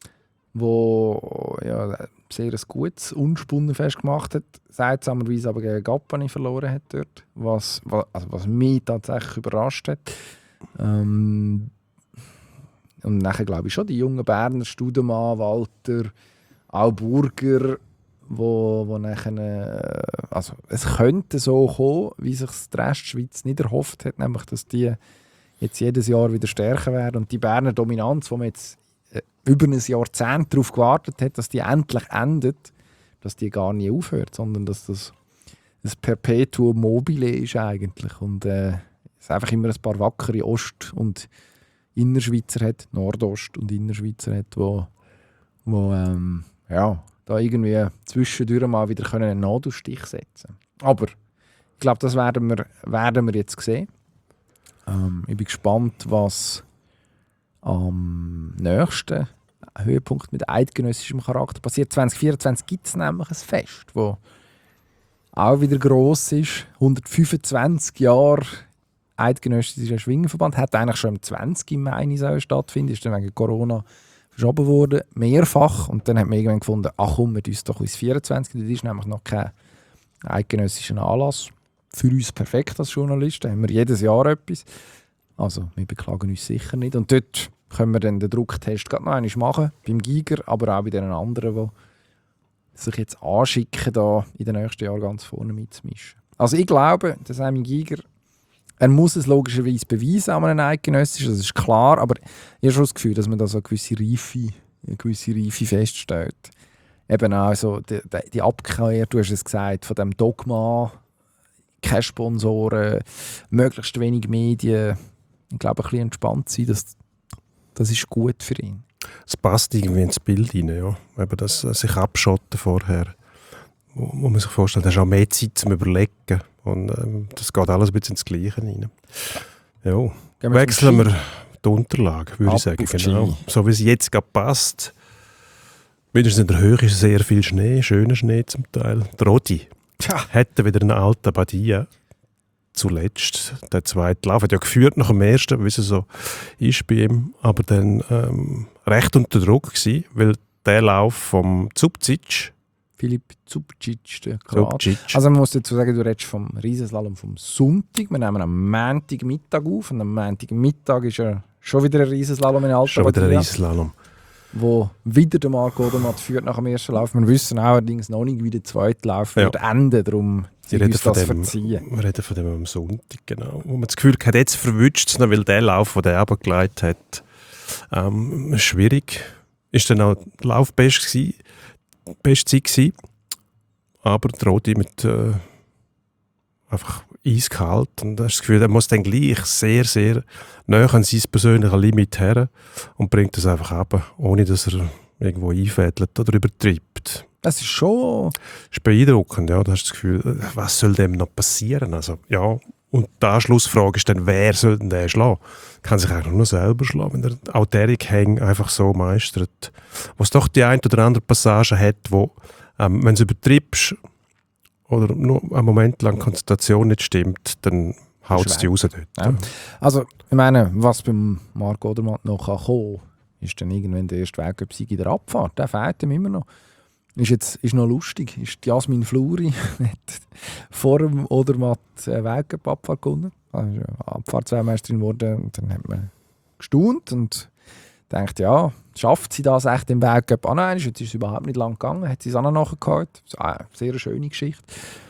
wo ja sehr ein gutes Unspunnenfest gemacht hat, seltsamerweise aber gegen Gappani verloren hat dort, was mich tatsächlich überrascht hat. Und nachher glaube ich schon die jungen Berner, Studemann, Walter, auch Burger, wo nachher, also es könnte so kommen, wie sich die Restschweiz nicht erhofft hat, nämlich dass die jetzt jedes Jahr wieder stärker werden und die Berner Dominanz, wo man jetzt über ein Jahrzehnt darauf gewartet hat, dass die endlich endet, dass die gar nie aufhört, sondern dass das ein Perpetuum mobile ist eigentlich und es einfach immer ein paar wackere Ost- und Innerschweizer hat, Nordost- und Innerschweizer hat, wo da irgendwie zwischendurch mal wieder einen Nadelstich setzen können. Aber ich glaube, das werden wir jetzt sehen. Ich bin gespannt, was am nächsten Höhepunkt mit eidgenössischem Charakter passiert. 2024 gibt es nämlich ein Fest, das auch wieder gross ist. 125 Jahre eidgenössischer Schwingerverband. Hat eigentlich schon am 20. im Mai stattfinden, ist dann wegen Corona verschoben worden, mehrfach. Und dann hat man irgendwann gefunden, ach komm, wir uns doch ins 24. Das ist nämlich noch kein eidgenössischer Anlass. Für uns perfekt als Journalisten, haben wir jedes Jahr etwas. Also, wir beklagen uns sicher nicht. Und dort können wir dann den Drucktest gerade noch einmal machen, beim Giger, aber auch bei den anderen, die sich jetzt anschicken, da in den nächsten Jahren ganz vorne mitzumischen. Also ich glaube, der Simon Giger, er muss es logischerweise beweisen an einem eidgenössischen, das ist klar, aber ich habe schon das Gefühl, dass man da so eine gewisse Reife feststellt. Eben auch so die Abkehr, du hast es gesagt, von dem Dogma, keine Sponsoren, möglichst wenig Medien. Ich glaube, ein bisschen entspannt sein, das ist gut für ihn. Es passt irgendwie ins Bild rein, ja. Eben das sich abschotten vorher. Wo man sich vorstellt, da hast auch mehr Zeit zum Überlegen. Und das geht alles ein bisschen ins Gleiche rein. Ja. Wechseln wir die Unterlage, würde ich sagen. Genau. So wie es jetzt gerade passt. Mindestens in der Höhe ist sehr viel Schnee, schöner Schnee zum Teil. Der Rodi hätte wieder einen alten Badia. Zuletzt, der zweite Lauf hat ja geführt nach dem ersten, wie es so ist bei ihm, aber dann recht unter Druck gewesen, weil der Lauf vom Zubcic, Filip Zubcic, der Kroat. Also man muss dazu sagen, du redest vom Riesenslalom vom Sonntag. Wir nehmen am Montagmittag auf und am Montagmittag ist ja schon wieder ein Riesenslalom in Alta schon wieder ein Riesenslalom, wo wieder der Marco Odermatt führt nach dem ersten Lauf. Wir wissen allerdings noch nicht, wie der zweite Lauf wird enden, darum wir reden von dem am Sonntag, genau. Wo man das Gefühl hat, jetzt verwünscht es noch, weil der Lauf, den der abgeleitet hat, schwierig. Ist dann auch die Laufbestzeit gewesen. Aber der Rodi mit einfach eiskalt. Und du hast das Gefühl, er muss dann gleich sehr, sehr nah an sein persönliches Limit her und bringt das einfach ab, ohne dass er irgendwo einfädelt oder übertreibt. Das ist schon... Das ist beeindruckend, ja. Du hast das Gefühl, was soll dem noch passieren? Also, ja. Und die Anschlussfrage ist dann, wer soll denn den schlagen? Kann sich eigentlich nur selber schlagen, wenn er auch Derek Heng einfach so meistert. Was doch die eine oder andere Passage hat, wo, wenn du es übertreibst oder nur einen Moment lang Konzentration nicht stimmt, dann haut es dich raus dort. Ja. Also, ich meine, was beim Marc Odermatt noch kommen kann, ist dann irgendwann der erste Weltcup-Sieg in der Abfahrt. Der fehlt ihm immer noch. Ist noch lustig. Ist die Jasmin Fluri hat vor dem Odermatt Weltcup-Abfahrt gewonnen. Also Abfahrtsweltmeisterin geworden. Und dann hat man gestaunt und denkt, ja, schafft sie das echt im Weltcup? Ah nein, jetzt ist es überhaupt nicht lang gegangen. Hat sie es auch noch nachgeholt. Eine sehr schöne Geschichte.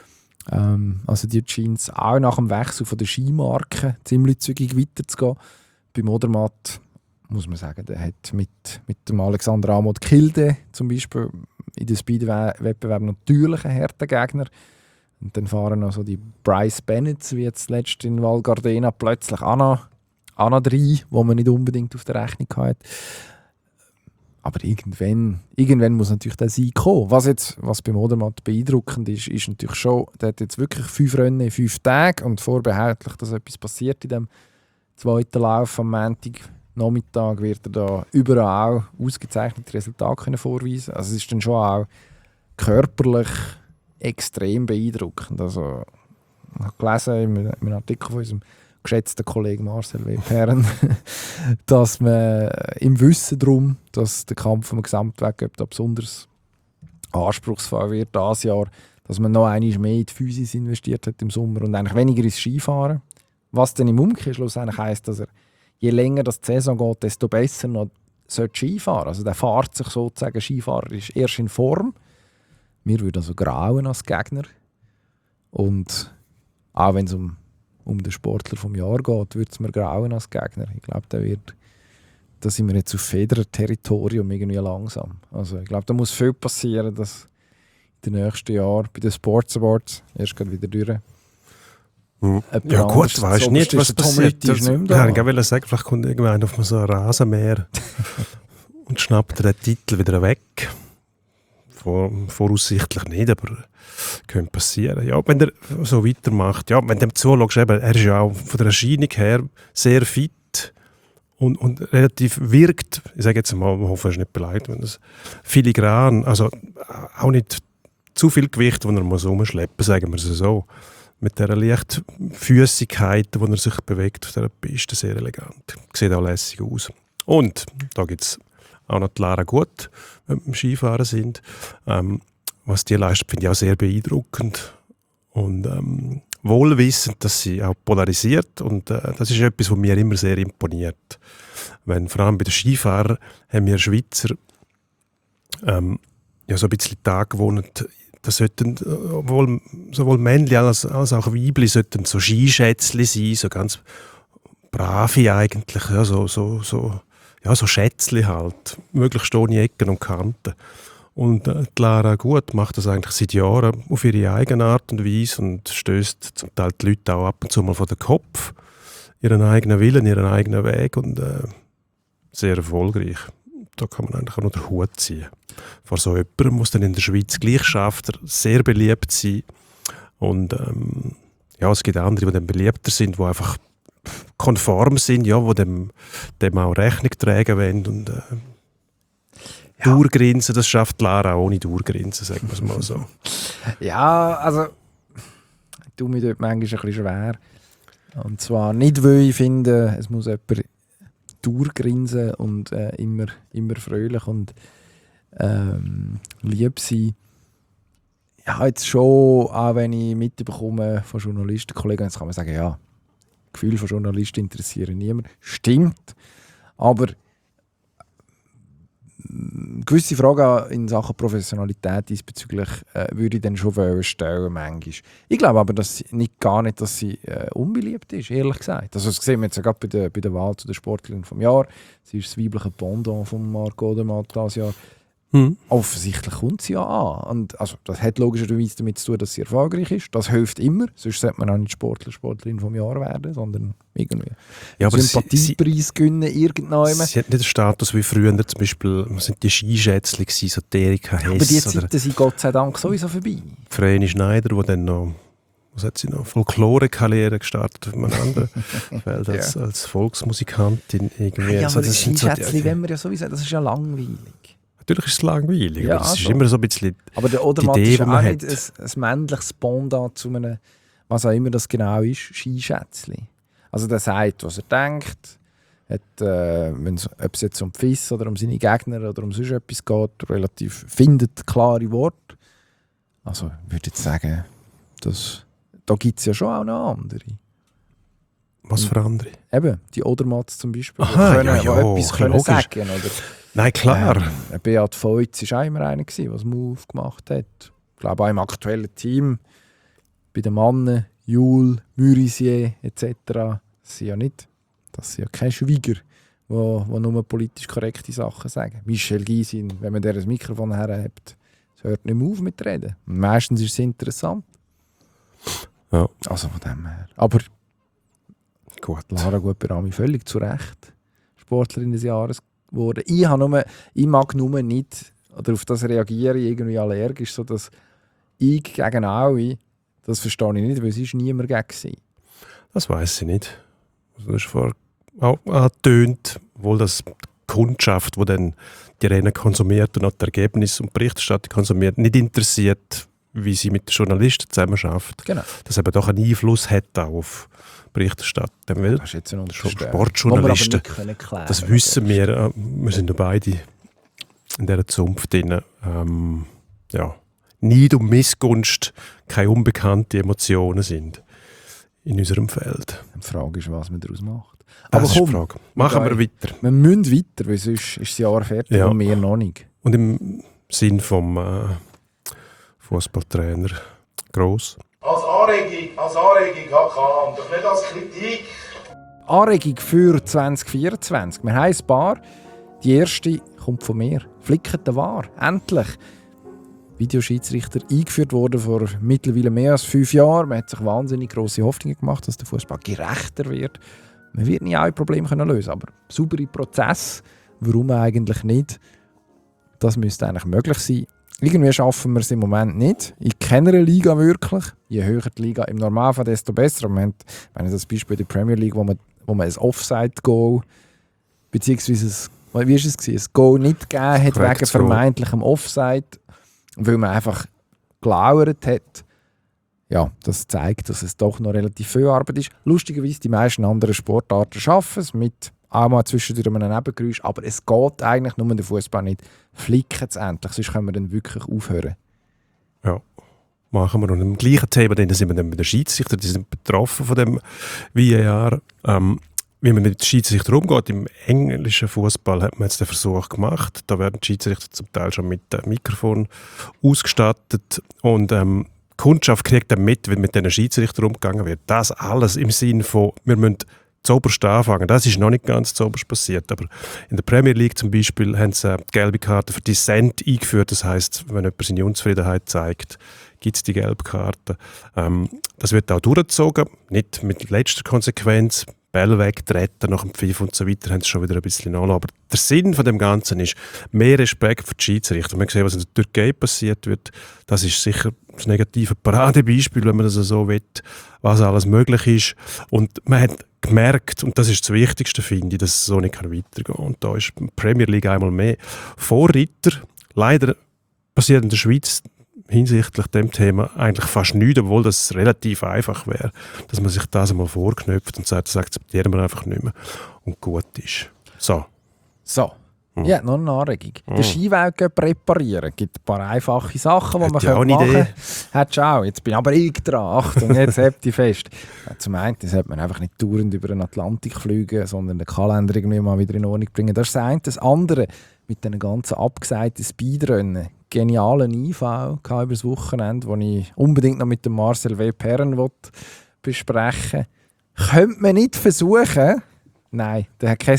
Also die scheint es auch nach dem Wechsel von der Skimarke ziemlich zügig weiterzugehen. Beim Odermatt muss man sagen, der hat mit dem Alexander Amod Kilde zum Beispiel in den Speed-Wettbewerb natürlich einen harten Gegner. Und dann fahren noch so die Bryce Bennett, wie jetzt letzt in Val Gardena, plötzlich auch noch rein, wo man nicht unbedingt auf der Rechnung hat. Aber irgendwann muss natürlich der Sieg kommen. Was beim Odermatt beeindruckend ist natürlich schon, der hat jetzt wirklich 5 Rennen in 5 Tagen und vorbehaltlich, dass etwas passiert in dem zweiten Lauf am Montagnachmittag, wird er da überall auch ausgezeichnete Resultate vorweisen. Also es ist dann schon auch körperlich extrem beeindruckend. Also ich habe gelesen in einem Artikel von unserem geschätzten Kollegen Marcel W. Perren, dass man im Wissen darum, dass der Kampf um den Gesamtweltcup da besonders anspruchsvoll wird dieses Jahr, dass man noch einmal mehr in die Physis investiert hat im Sommer und eigentlich weniger ins Skifahren. Was dann im Umkehrschluss eigentlich heisst, dass er je länger das die Saison geht, desto besser noch Skifahren sollte. Also der fährt sich sozusagen, Skifahrer ist erst in Form. Wir würden also grauen als Gegner. Und auch wenn es um den Sportler vom Jahr geht, würde es mir grauen als Gegner. Ich glaube, da sind wir jetzt auf Federer-Territorium irgendwie langsam. Also ich glaube, da muss viel passieren, dass in den nächsten Jahren bei den Sports Awards erst gerade wieder durch. Ja gut, weißt du nicht, was passiert. Ich wollte sagen, vielleicht kommt irgendwann auf so ein Rasenmäher und schnappt den Titel wieder weg. Voraussichtlich nicht, aber könnte passieren. Ja, wenn er so weitermacht, ja, wenn du ihm zuschaust, er ist ja auch von der Erscheinung her sehr fit und relativ wirkt, ich sage jetzt mal, ich hoffe, er ist nicht beleidigt, wenn das filigran, also auch nicht zu viel Gewicht, das er muss rumschleppen, sagen wir es so. Mit dieser Leichtfüßigkeit, wo er sich bewegt auf dieser Piste, sehr elegant. Sieht auch lässig aus. Und da gibt es auch noch die Lara Gut, wenn wir beim Skifahren sind. Was die leistet, finde ich auch sehr beeindruckend. Und wohlwissend, dass sie auch polarisiert. Und das ist etwas, was mir immer sehr imponiert. Vor allem bei den Skifahrern haben wir Schweizer ja, so ein bisschen Tag gewohnt. Das sollten sowohl Männchen als auch Weibchen sollten so Skischätzchen sein, so ganz brave eigentlich, ja, so Schätzchen halt, möglichst ohne Ecken und Kanten. Und die Lara Gut macht das eigentlich seit Jahren auf ihre eigene Art und Weise und stößt zum Teil die Leute auch ab und zu mal vor den Kopf, ihren eigenen Willen, ihren eigenen Weg und sehr erfolgreich. Da kann man eigentlich auch noch den Hut ziehen. Vor so jemandem muss dann in der Schweiz gleich schafft, sehr beliebt sein. Und ja, es gibt andere, die dann beliebter sind, die einfach konform sind, ja, die dem auch Rechnung tragen wollen. Und Durchgrinsen, das schafft Lara auch ohne Durchgrinsen, sagen wir es mal so. Ja, also ich tue mich dort manchmal ein bisschen schwer. Und zwar nicht, weil ich finde, es muss jemand durchgrinsen und immer fröhlich und lieb sein. Ja, jetzt schon, auch wenn ich mitbekomme von Journalistenkollegen, jetzt kann man sagen, ja, Gefühle von Journalisten interessieren niemand. Stimmt, aber gewisse Fragen in Sachen Professionalität diesbezüglich würde ich dann schon stellen manchmal. Ich glaube aber gar nicht, dass sie unbeliebt ist, ehrlich gesagt. Also das sehen wir jetzt ja gerade bei der Wahl zu der Sportlerin vom Jahr. Sie ist das weibliche Pendant von Marc Odermatt dieses Jahr. Offensichtlich kommt sie ja an. Und also, das hat logischerweise damit zu tun, dass sie erfolgreich ist. Das hilft immer. Sonst sollte man auch nicht Sportlerin vom Jahr werden, sondern irgendwie Sympathiepreis gewinnen irgendwann. Sie hat nicht den Status wie früher, zum Beispiel sind die Skischätzchen gewesen, so Erika Hess. Aber die Zeiten sind Gott sei Dank sowieso vorbei. Vreni Schneider, die dann noch, was hat sie noch, Folklore-Karriere gestartet auf einem anderen Feld als Volksmusikantin. Irgendwie. Ja, also, aber das Skischätzchen, wenn wir ja sowieso, das ist ja langweilig. Natürlich ist es langweilig, Ja, aber es ist also. immer so ein bisschen Aber der Odermatt die Idee, ist die man auch hat. nicht ein männliches Pendant zu einem, was auch immer das genau ist, Skischätzchen. Also der sagt, was er denkt, ob es jetzt um die FIS oder um seine Gegner oder um sonst etwas geht, relativ findet klare Worte. Also ich würde jetzt sagen, da gibt es ja schon auch noch andere. Was für andere? Eben, die Odermatts zum Beispiel, Aha, die etwas können logisch. sagen. Oder, Nein, klar. Beat Feutz war auch immer einer, der einen Move gemacht hat. Ich glaube auch im aktuellen Team, bei den Mannen, Jules, Murisier etc. Das sind ja keine Schweiger, die nur politisch korrekte Sachen sagen. Michel Gysin, wenn man der das Mikrofon herhebt, hört nicht mehr auf mit Reden. Meistens ist es interessant. Ja. Also von dem her. Aber Gut. Lara Gutberami völlig zu Recht Sportlerin des Jahres geworden. Ich mag nur nicht, oder auf das reagiere ich irgendwie allergisch, so dass ich gegen alle, das verstehe ich nicht, weil es ist niemand gegen sie. Das weiss ich nicht. Also das ist vorher auch angetönt, wohl das die Kundschaft, die dann die Rennen konsumiert und auch die Ergebnisse und Berichterstattung konsumiert, nicht interessiert, wie sie mit den Journalisten zusammenarbeitet. Genau. Das eben doch einen Einfluss hat auch auf Berichterstattung. Weil Das ist jetzt eine Unterstellung. Sportjournalisten, Die wir aber nicht klären das wissen wir. Wir sind ja beide in dieser Zunft drin. Neid und Missgunst keine unbekannten Emotionen sind in unserem Feld. Die Frage ist, was man daraus macht. Das Aber ist die komm, Frage. Machen wir weiter. wir müssen weiter, weil sonst ist das Jahr fertig Ja. und wir noch nicht. Und im Sinn vom Fußballtrainer Gross. Als Anregung HK und doch nicht als Kritik. Anregung für 2024. Wir haben ein paar. Die erste kommt von mir. Flicken der War. Endlich. Videoschiedsrichter eingeführt worden vor mittlerweile mehr als 5 Jahren. Man hat sich wahnsinnig grosse Hoffnungen gemacht, dass der Fußball gerechter wird. Man wird nie alle Probleme lösen können, aber saubere Prozess, warum eigentlich nicht? Das müsste eigentlich möglich sein. Irgendwie schaffen wir es im Moment nicht. In keiner Liga wirklich. Je höher die Liga im Normalfall, desto besser. Wir haben das Beispiel der Premier League, wo man ein Offside-Goal beziehungsweise wie ist es gewesen? Ein Goal nicht gegeben hat wegen vermeintlichem Offside, weil man einfach gelauert hat. Ja, das zeigt, dass es doch noch relativ viel Arbeit ist. Lustigerweise, die meisten anderen Sportarten schaffen es mit auch mal zwischendurch einem Nebengeräusch, aber es geht eigentlich nur der Fußball nicht. Flicken es endlich, sonst können wir dann wirklich aufhören. Ja, machen wir. Und im gleichen Thema sind wir dann mit den Schiedsrichtern, die sind betroffen von dem VAR. Wie man mit den Schiedsrichtern umgeht. Im englischen Fußball hat man jetzt den Versuch gemacht. Da werden die Schiedsrichter zum Teil schon mit Mikrofon ausgestattet. Und die Kundschaft kriegt dann mit, wie mit diesen Schiedsrichtern umgegangen wird. Das alles im Sinne von, wir müssen zuoberst anfangen. Das ist noch nicht ganz zuoberst passiert. Aber in der Premier League zum Beispiel haben sie die gelbe Karte für Dissent eingeführt. Das heisst, wenn jemand seine Unzufriedenheit zeigt, gibt es die gelbe Karte. Das wird auch durchgezogen, nicht mit letzter Konsequenz. Bälle wegtreten nach dem Pfiff und so weiter, haben sie schon wieder ein bisschen an. Aber der Sinn von dem Ganzen ist mehr Respekt für die Schiedsrichter. Wir sehen, was in der Türkei passiert wird. Das ist sicher das negative Paradebeispiel, wenn man das so will, was alles möglich ist. Und man hat gemerkt, und das ist das Wichtigste, finde ich, dass es so nicht weitergehen kann. Und da ist die Premier League einmal mehr Vorreiter. Leider passiert in der Schweiz hinsichtlich dem Thema eigentlich fast nichts, obwohl das relativ einfach wäre, dass man sich das einmal vorknöpft und sagt, das akzeptieren wir einfach nicht mehr und gut ist. So. Ja, noch eine Anregung. Den Skiweltcup reparieren. Es gibt ein paar einfache Sachen, die man ja machen Idee. kann. Hättest du auch. Jetzt bin aber ich dran. Achtung, jetzt habt ihr fest. Ja, zum einen sollte man einfach nicht dauernd über den Atlantik fliegen, sondern den Kalender irgendwie mal wieder in Ordnung bringen. Das ist das eine. Das andere, mit den ganzen abgesagten Speedrennen. Genialen IV über das Wochenende, den ich unbedingt noch mit dem Marcel W. Perren besprechen will. Könnte man nicht versuchen, nein, der Herr Kessler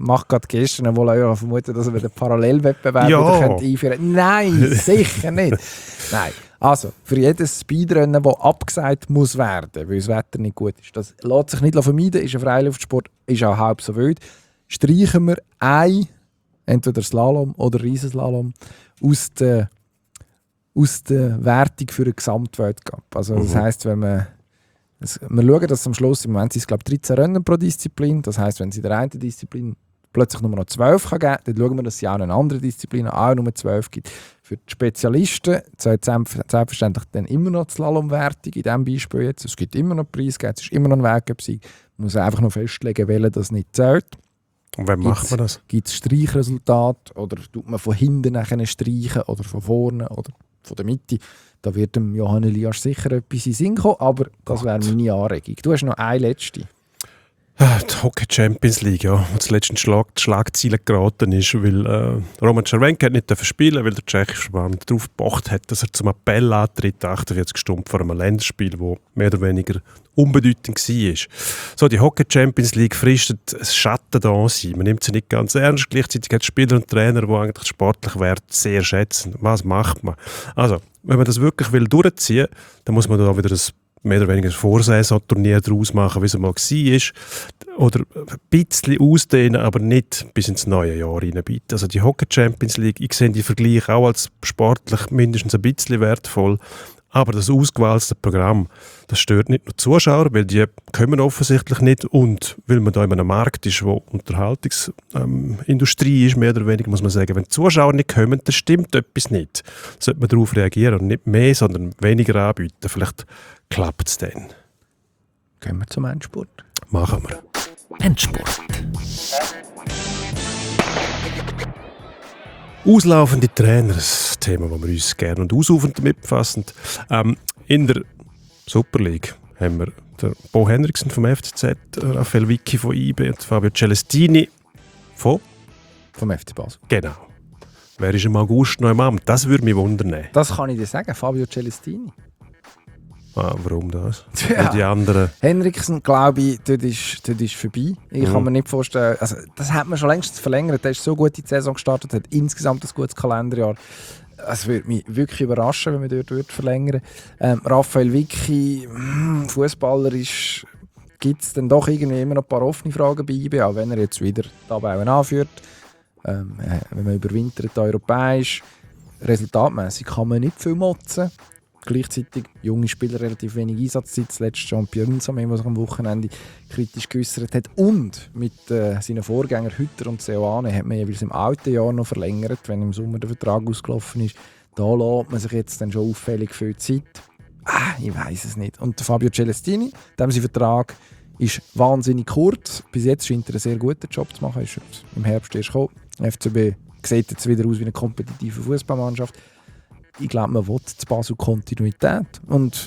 macht gerade gestern, wohl auch vermuten, dass er wieder Parallelwettbewerb wieder einführen könnte. Nein, sicher nicht. Nein. Also, für jedes Speedrennen, das abgesagt muss werden, weil das Wetter nicht gut ist, das lässt sich nicht vermeiden, ist ein Freiluftsport, ist auch halb so wild, streichen wir entweder Slalom oder Riesenslalom aus der Wertung für einen Gesamtweltcup. Also das heisst, wenn wir schauen, dass am Schluss, im Moment sind es glaube ich 13 Rennen pro Disziplin, das heisst, wenn es in der einen Disziplin plötzlich nur noch 12 kann geben, dann schauen wir, dass es ja auch in einer anderen Disziplin auch nur 12 gibt. Für die Spezialisten zählt selbstverständlich dann immer noch die Slalomwertung in diesem Beispiel jetzt. Es gibt immer noch Preisgeld, es ist immer noch ein Weltcup-Sieg. Man muss einfach noch festlegen, welcher das nicht zählt. Und wann macht man das? Gibt es Streichresultat oder tut man von hinten nachher streichen oder von vorne oder von der Mitte? Da wird dem Johann Elias sicher etwas in den Sinn kommen, aber das wäre meine Anregung. Du hast noch eine letzte. Die Hockey Champions League, ja, wo zuletzt in die Schlagzeilen geraten ist, weil Roman Červenka nicht spielen, weil der tschechische Verband darauf gepocht hat, dass er zum Appell antritt, 48 Stunden vor einem Länderspiel, das mehr oder weniger unbedeutend war. So, die Hockey Champions League fristet ein Schatten da an sich. Man nimmt sie nicht ganz ernst. Gleichzeitig hat Spieler und Trainer, die eigentlich sportlich Wert sehr schätzen. Was macht man? Also, wenn man das wirklich durchziehen will, dann muss man da wieder mehr oder weniger ein Vorsaisonturnier daraus machen, wie es mal war. Oder ein bisschen ausdehnen, aber nicht bis ins neue Jahr reinbieten. Also die Hockey Champions League, ich sehe die Vergleiche auch als sportlich mindestens ein bisschen wertvoll. Aber das ausgewählte Programm, das stört nicht nur die Zuschauer, weil die kommen offensichtlich nicht. Und weil man da in einem Markt ist, wo Unterhaltungsindustrie ist, mehr oder weniger, muss man sagen, wenn die Zuschauer nicht kommen, dann stimmt etwas nicht. Sollte man darauf reagieren und nicht mehr, sondern weniger anbieten. Vielleicht klappt es dann. Gehen wir zum Endspurt. Machen wir. Endspurt. Auslaufende Trainer, ein Thema, das wir uns gerne und ausufernd damit befassen. In der Super League haben wir den Bo Henriksen vom FCZ, Raphael Vicky von IB und Fabio Celestini vom FC Basel. Genau. Wer ist im August noch im Amt? Das würde mich wundern. Das kann ich dir sagen, Fabio Celestini. Warum das? Ja. Die anderen. Henriksen, glaube ich, dort ist vorbei. Ich kann mir nicht vorstellen, also das hat man schon längst verlängert. Der ist so gut in die Saison gestartet, hat insgesamt ein gutes Kalenderjahr. Es würde mich wirklich überraschen, wenn man dort verlängern. Raphael Vicky, Fußballer gibt es dann doch irgendwie immer noch ein paar offene Fragen bei IB, auch wenn er jetzt wieder die Tabellen anführt. Wenn man überwintert europäisch, resultatmäßig kann man nicht viel motzen. Gleichzeitig junge Spieler relativ wenig Einsatzzeit. Das letzte schon Björn Samen, der sich am Wochenende kritisch geäußert hat. Und mit seinen Vorgängern Hütter und Seoane hat man jeweils im alten Jahr noch verlängert, wenn im Sommer der Vertrag ausgelaufen ist. Da lässt man sich jetzt dann schon auffällig viel Zeit. Ich weiß es nicht. Und der Fabio Celestini, dem sein Vertrag ist wahnsinnig kurz. Bis jetzt scheint er einen sehr guten Job zu machen. Ist im Herbst erst gekommen. FCB sieht jetzt wieder aus wie eine kompetitive Fußballmannschaft. Ich glaube, man will zu Basel Kontinuität. Und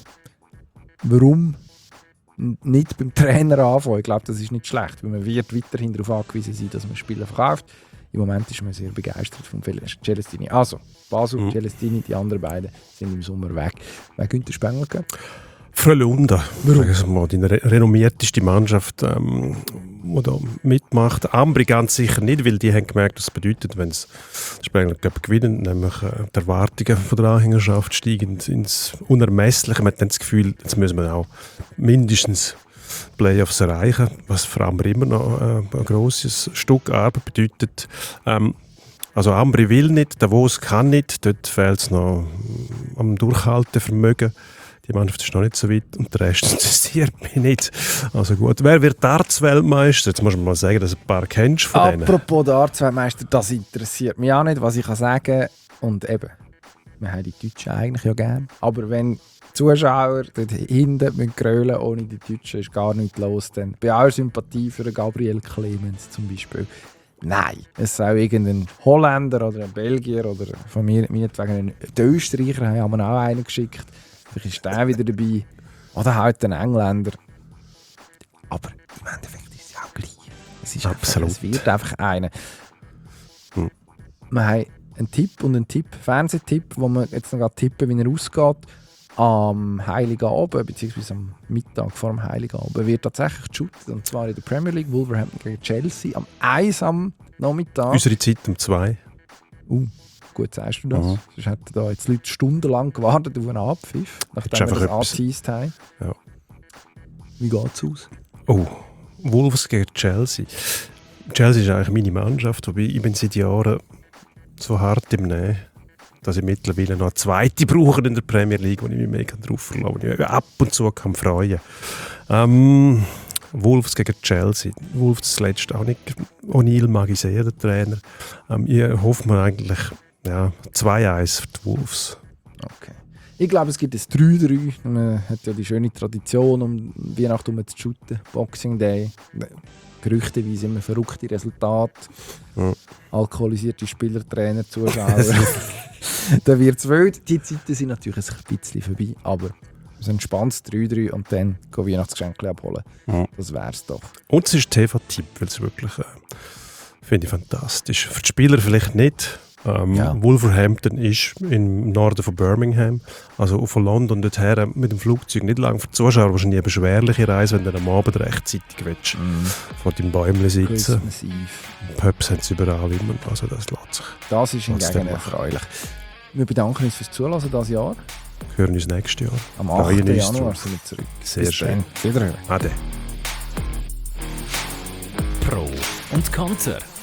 warum nicht beim Trainer anfangen? Ich glaube, das ist nicht schlecht, weil man wird weiterhin darauf angewiesen sein, dass man Spieler verkauft. Im Moment ist man sehr begeistert von Celestini. Also, Basel, Celestini, die anderen beiden sind im Sommer weg. Wer Günther Spengler gehen? Frölunda, die renommierteste Mannschaft, die da mitmacht. Ambri ganz sicher nicht, weil die haben gemerkt, was es bedeutet, wenn sie Spengler gewinnen, nämlich die Erwartungen von der Anhängerschaft steigen ins Unermessliche. Man hat dann das Gefühl, jetzt müssen wir auch mindestens Playoffs erreichen, was für Ambri immer noch ein grosses Stück Arbeit bedeutet. Also Ambri will nicht, Davos kann nicht, dort fehlt es noch am Durchhaltevermögen. Die Mannschaft ist noch nicht so weit und der Rest interessiert mich nicht. Also gut, wer wird Darts-Weltmeister? Jetzt muss man mal sagen, dass du ein paar kennst von denen. Apropos Darts-Weltmeister, das interessiert mich auch nicht, was ich kann sagen. Und eben, wir haben die Deutschen eigentlich ja gern. Aber wenn Zuschauer dort hinten grölen müssen, ohne die Deutschen ist gar nichts los, dann bei aller Sympathie für Gabriel Clemens zum Beispiel. Nein, es soll irgendein Holländer oder ein Belgier oder von mir meinetwegen ein Österreicher, haben wir auch einen geschickt. Vielleicht ist der wieder dabei. Oder halt ein Engländer. Aber im Endeffekt ist es auch gleich. Es ist absolut. Es wird einfach einer. Wir haben einen Tipp und einen Tipp, Fernsehtipp, wo wir jetzt noch tippen, wie er ausgeht. am Heiligabend, beziehungsweise am Mittag vor dem Heiligabend, wird tatsächlich geshootet. Und zwar in der Premier League, Wolverhampton gegen Chelsea, am 1 am Nachmittag. Unsere Zeit um 2. Gut sagst du das. Mhm. Sonst hätten da jetzt Leute stundenlang gewartet auf einen Abpfiff, nachdem wir das angezeigt haben. Ja. Wie geht es aus? Oh, Wolves gegen Chelsea. Chelsea ist eigentlich meine Mannschaft, wobei ich bin seit Jahren so hart im Nähen, dass ich mittlerweile noch eine zweite brauche in der Premier League, wo ich mich mega drauf verlasse, wo ich mich ab und zu kann freuen kann. Wolves gegen Chelsea. Wolves zuletzt auch nicht. O'Neill mag ich sehr, der Trainer. Ich hoffe mir eigentlich 2-1 für die Wolves. Okay. Ich glaube, es gibt ein 3-3. Man hat ja die schöne Tradition, um Weihnachten zu shooten. Boxing Day. Gerüchteweise immer verrückte Resultate. Ja. Alkoholisierte Spieler, Trainer, Zuschauer. Dann wird es wild. Die Zeiten sind natürlich ein bisschen vorbei, aber ein entspanntes 3-3 und dann gehen Weihnachtsgeschenke abholen. Ja. Das wär's doch. Und es ist TV-Tipp, weil es wirklich finde ich fantastisch. Für die Spieler vielleicht nicht. Wolverhampton ist im Norden von Birmingham, also von London dorthin mit dem Flugzeug nicht lang. Für die Zuschauer wahrscheinlich eine beschwerliche Reise, wenn du am Abend rechtzeitig willst, vor deinem Bäumchen sitzen. Christmas Eve. Pubs haben es überall immer, also das lässt sich. Das ist hingegen trotzdem erfreulich. Wir bedanken uns fürs Zuhören dieses Jahr. Wir hören uns nächstes Jahr. Am 8. Freuen uns Januar drauf. sind wir zurück. Sehr Bis schön. dann. Wiederhören. Ade. Pro und Konter.